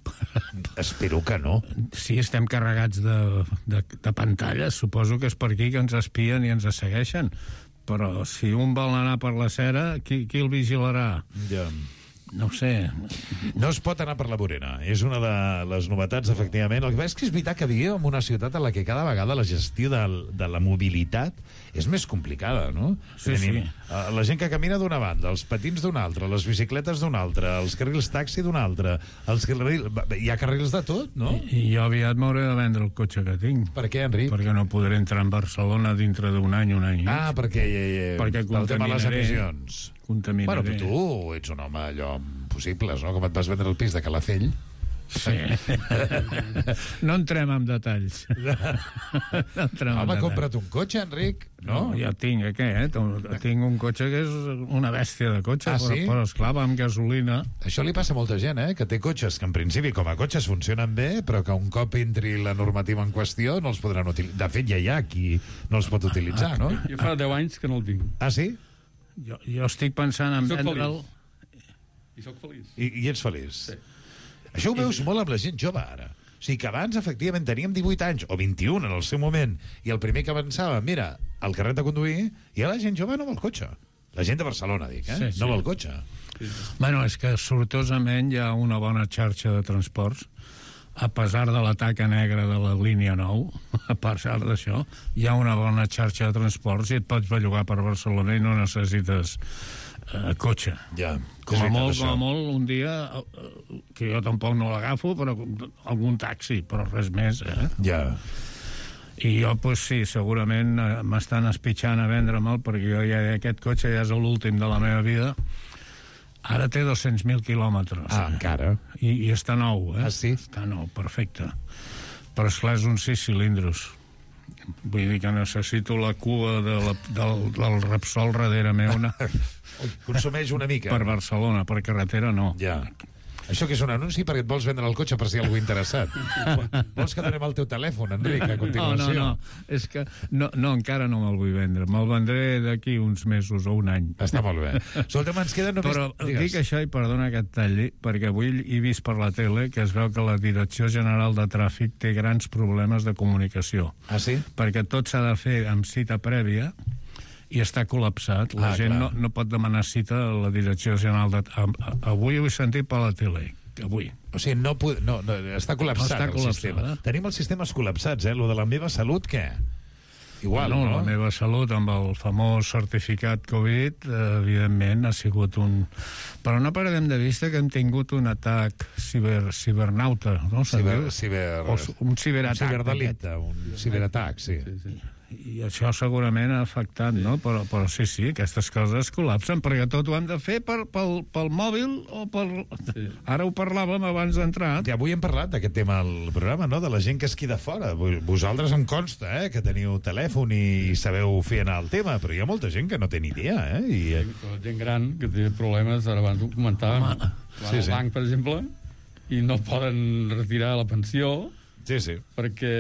Espero que no. Sí, estem carregats de, de, de pantalles. Suposo que és per aquí que ens espien i ens segueixen. Però si un vol anar per la cera, qui, qui el vigilarà? Ja. No ho sé. No es pot anar per la vorera. És una de les novetats, efectivament. El que és que és veritat que vivim en una ciutat en la que cada vegada la gestió de, de la mobilitat és més complicada, no? Sí, Tenim, sí. La gent que camina d'una banda, els patins d'una altra, les bicicletes d'una altra, els carrils taxi d'una altra, els carrils... hi ha carrils de tot, no? I, i jo aviat m'hauré de vendre el cotxe que tinc. Per què, Enric? Perquè no podré entrar en Barcelona dintre d'un any, un any. Ah, perquè, eh, perquè el tema de les emissions. Contaminaré. Bueno, tu ets un home allò possibles, no? Com et vas vendre el pis de Calafell. Sí. No entrem en detalls. No entrem Home, en compra't un cotxe, Enric. No, no ja tinc, eh, què? Eh? Tinc un cotxe que és una bèstia de cotxe, ah, però, sí? però esclar, va amb gasolina. Això li passa a molta gent, eh? Que té cotxes que en principi com a cotxes funcionen bé, però que un cop entri la normativa en qüestió no els podran utilitzar. De fet, ja hi ha qui no els pot utilitzar, no? Jo fa deu anys que no el tinc. Ah, sí? Jo, jo estic pensant en vendre'l... I soc feliç. I, I ets feliç? Sí. Això ho veus molt amb la gent jove, ara. O sigui que abans, efectivament, teníem divuit anys, o vint-i-un en el seu moment, i el primer que pensava, mira, el carret de conduir, i ara la gent jove no vol cotxe. La gent de Barcelona, dic, eh? Sí, sí. No vol cotxe. Sí. Bueno, és que sortosament hi ha una bona xarxa de transports, a pesar de la taca negra de la línia nou, a pesar d'això, hi ha una bona xarxa de transports i et pots bellugar per Barcelona i no necessites eh, cotxe. Ja. Com a molt, com a molt, un dia, eh, que jo tampoc no l'agafo, però algun taxi, però res més, eh? Ja. I jo, pues, sí, segurament eh, m'estan espitxant a vendre'l, perquè jo ja aquest cotxe ja és l'últim de la meva vida. Ara té dos-cents mil quilòmetres. Ah, eh? encara. I, I està nou, eh? Ah, sí? Està nou, perfecte. Però, esclar, és un sis cilindros. Vull dir que necessito la cua de la, del, del Repsol darrere meu. Una... Consumeix una mica. Per Barcelona, per carretera no. Ja. Això que és un anunci perquè et vols vendre el cotxe per si hi ha algú interessat. Vols que donem el teu telèfon, Enric, a continuació? No, no, no. És que no, no encara no me'l vull vendre. Me'l vendré d'aquí uns mesos o un any. Està molt bé. Escolta'm, ens queden només... Però Digues. dic això i perdona que et talli, perquè avui he vist per la tele que es veu que la Direcció General de Tràfic té grans problemes de comunicació. Ah, sí? Perquè tot s'ha de fer amb cita prèvia i està col·lapsat. La Ah, gent clar. no, no pot demanar cita a la Direcció General de... A, a, avui ho he sentit per la tele, avui. O sigui, no, pu- no, no està col·lapsat Està el col·lapsat, sistema. eh? Tenim els sistemes col·lapsats, eh? Lo de la meva salut, què? Igual, no, no? La meva salut, amb el famós certificat Covid, eh, evidentment, ha sigut un... Però no perdem de vista que hem tingut un atac ciber, cibernauta, no? Se'n Ciber, diu? ciber... O un ciberatac. Un ciberdelicte, un ciberatac, sí. sí, sí. I això segurament ha afectat, sí. No? Però, però sí, sí, aquestes coses col·lapsen, perquè tot ho hem de fer per, pel, pel mòbil o per... Sí. Ara ho parlàvem abans d'entrar. Ja avui hem parlat d'aquest tema al programa, no?, de la gent que es queda fora. Vosaltres em consta, eh?, que teniu telèfon i sabeu fer anar el tema, però hi ha molta gent que no té ni idea, eh? I... Sí, gent gran que té problemes, ara abans ho comentàvem, sí, al sí. banc, per exemple, i no poden retirar la pensió, sí, sí. perquè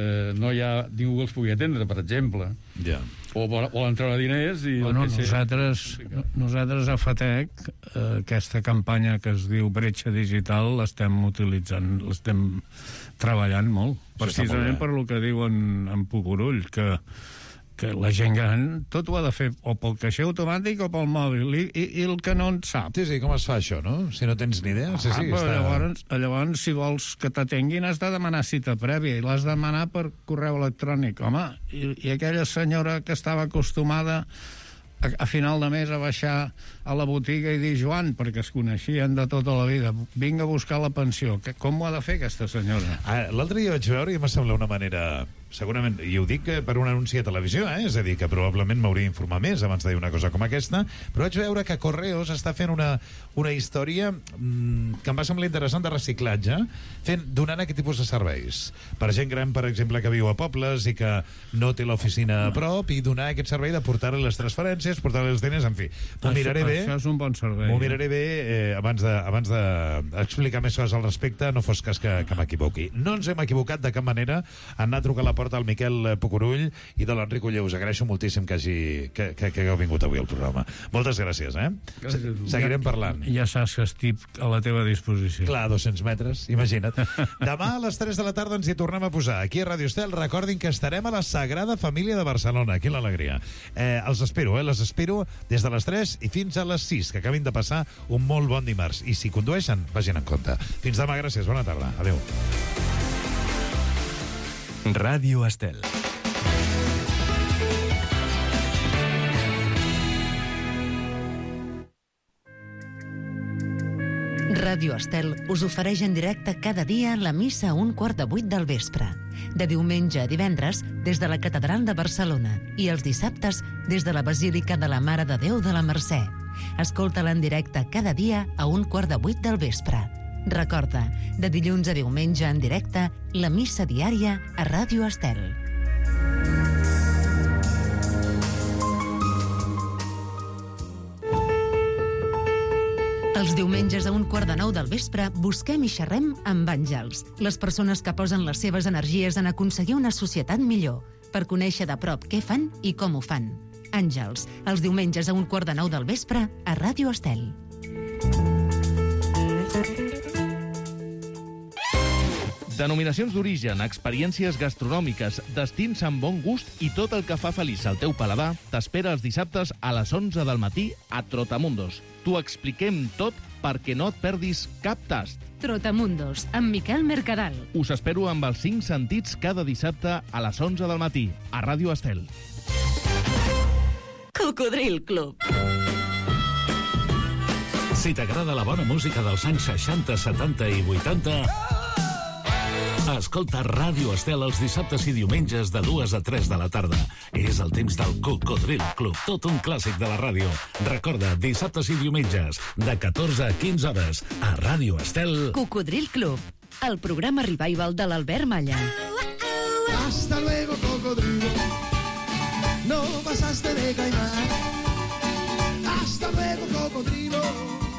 no hi ha ningú que els pugui atendre, per exemple. Ja. O volen treure diners i... Bueno, el que sé- nosaltres, nosaltres a FATEC, eh, aquesta campanya que es diu Bretxa Digital, l'estem utilitzant, l'estem treballant molt. Això està molt Precisament bé. per lo que diuen en Pucurull, que, que la gent gran tot ho ha de fer o pel caixer automàtic o pel mòbil, i, i, i el que no en sap. Sí, sí, com es fa això, no? Si no tens ni idea. Sí, Ah, sí, però està... llavors, llavors, si vols que t'atenguin, has de demanar cita prèvia, i l'has de demanar per correu electrònic. Home, i, i aquella senyora que estava acostumada a, a final de mes a baixar a la botiga i dir, Joan, perquè es coneixien de tota la vida, vinga a buscar la pensió. Que, com ho ha de fer aquesta senyora? Ah, l'altre dia vaig veure i em va semblar una manera... Segurament, i ho dic per un anunci a televisió, eh? És a dir, que probablement m'hauria d'informar més abans de dir una cosa com aquesta, però vaig veure que Correos està fent una, una història mmm, que em va semblar interessant de reciclatge, fent, donant aquest tipus de serveis. Per gent gran, per exemple, que viu a pobles i que no té l'oficina a prop, i donar aquest servei de portar-li les transferències, portar-li els diners, en fi. M'ho miraré bé. Això és un bon servei. M'ho miraré bé eh, abans de, abans de explicar més coses al respecte, no fos cas que, que m'equivoqui. No ens hem equivocat de cap manera en anar a trucar a la porta al Miquel Pucurull i de l'Enric Uller. Us agraeixo moltíssim que, hagi, que, que, que hagueu vingut avui al programa. Moltes gràcies, eh? Gràcies a tu. Seguirem parlant. Ja saps que estic a la teva disposició. Clar, dos-cents metres, imagina't. Demà a les tres de la tarda ens hi tornem a posar. Aquí a Radio Estel, recordin que estarem a la Sagrada Família de Barcelona. Quina alegria. Eh, els espero, eh? Les espero des de les tres i fins a les sis, que acabin de passar un molt bon dimarts. I si condueixen, vagin en compte. Fins demà, gràcies. Bona tarda. Adéu. Ràdio Estel. Ràdio Estel us ofereix en directe cada dia la missa a un quart de vuit del vespre. De diumenge a divendres, des de la Catedral de Barcelona, i els dissabtes, des de la Basílica de la Mare de Déu de la Mercè. Escolta-la en directe cada dia a un quart de vuit del vespre. Recorda, de dilluns a diumenge en directe, la missa diària a Ràdio Estel. Els diumenges a un quart de nou del vespre busquem i xerrem amb àngels, les persones que posen les seves energies en aconseguir una societat millor, per conèixer de prop què fan i com ho fan. Àngels, els diumenges a un quart de nou del vespre a Ràdio Estel. Denominacions d'origen, experiències gastronòmiques, destins amb bon gust i tot el que fa feliç al teu paladar t'espera els dissabtes a les onze del matí a Trotamundos. T'ho expliquem tot perquè no et perdis cap tast. Trotamundos, amb Miquel Mercadal. Us espero amb els cinc sentits cada dissabte a les onze del matí a Ràdio Estel. Cocodril Club. Si t'agrada la bona música dels anys seixanta, setanta i vuitanta, escolta Ràdio Estel els dissabtes i diumenges de dues a tres de la tarda. És el temps del Cocodril Club, tot un clàssic de la ràdio. Recorda, dissabtes i diumenges, de catorze a quinze hores, a Ràdio Estel. Cocodril Club, el programa revival de l'Albert Malla. Hasta luego, cocodrilo. No pasaste de caimán. Hasta luego, cocodrilo.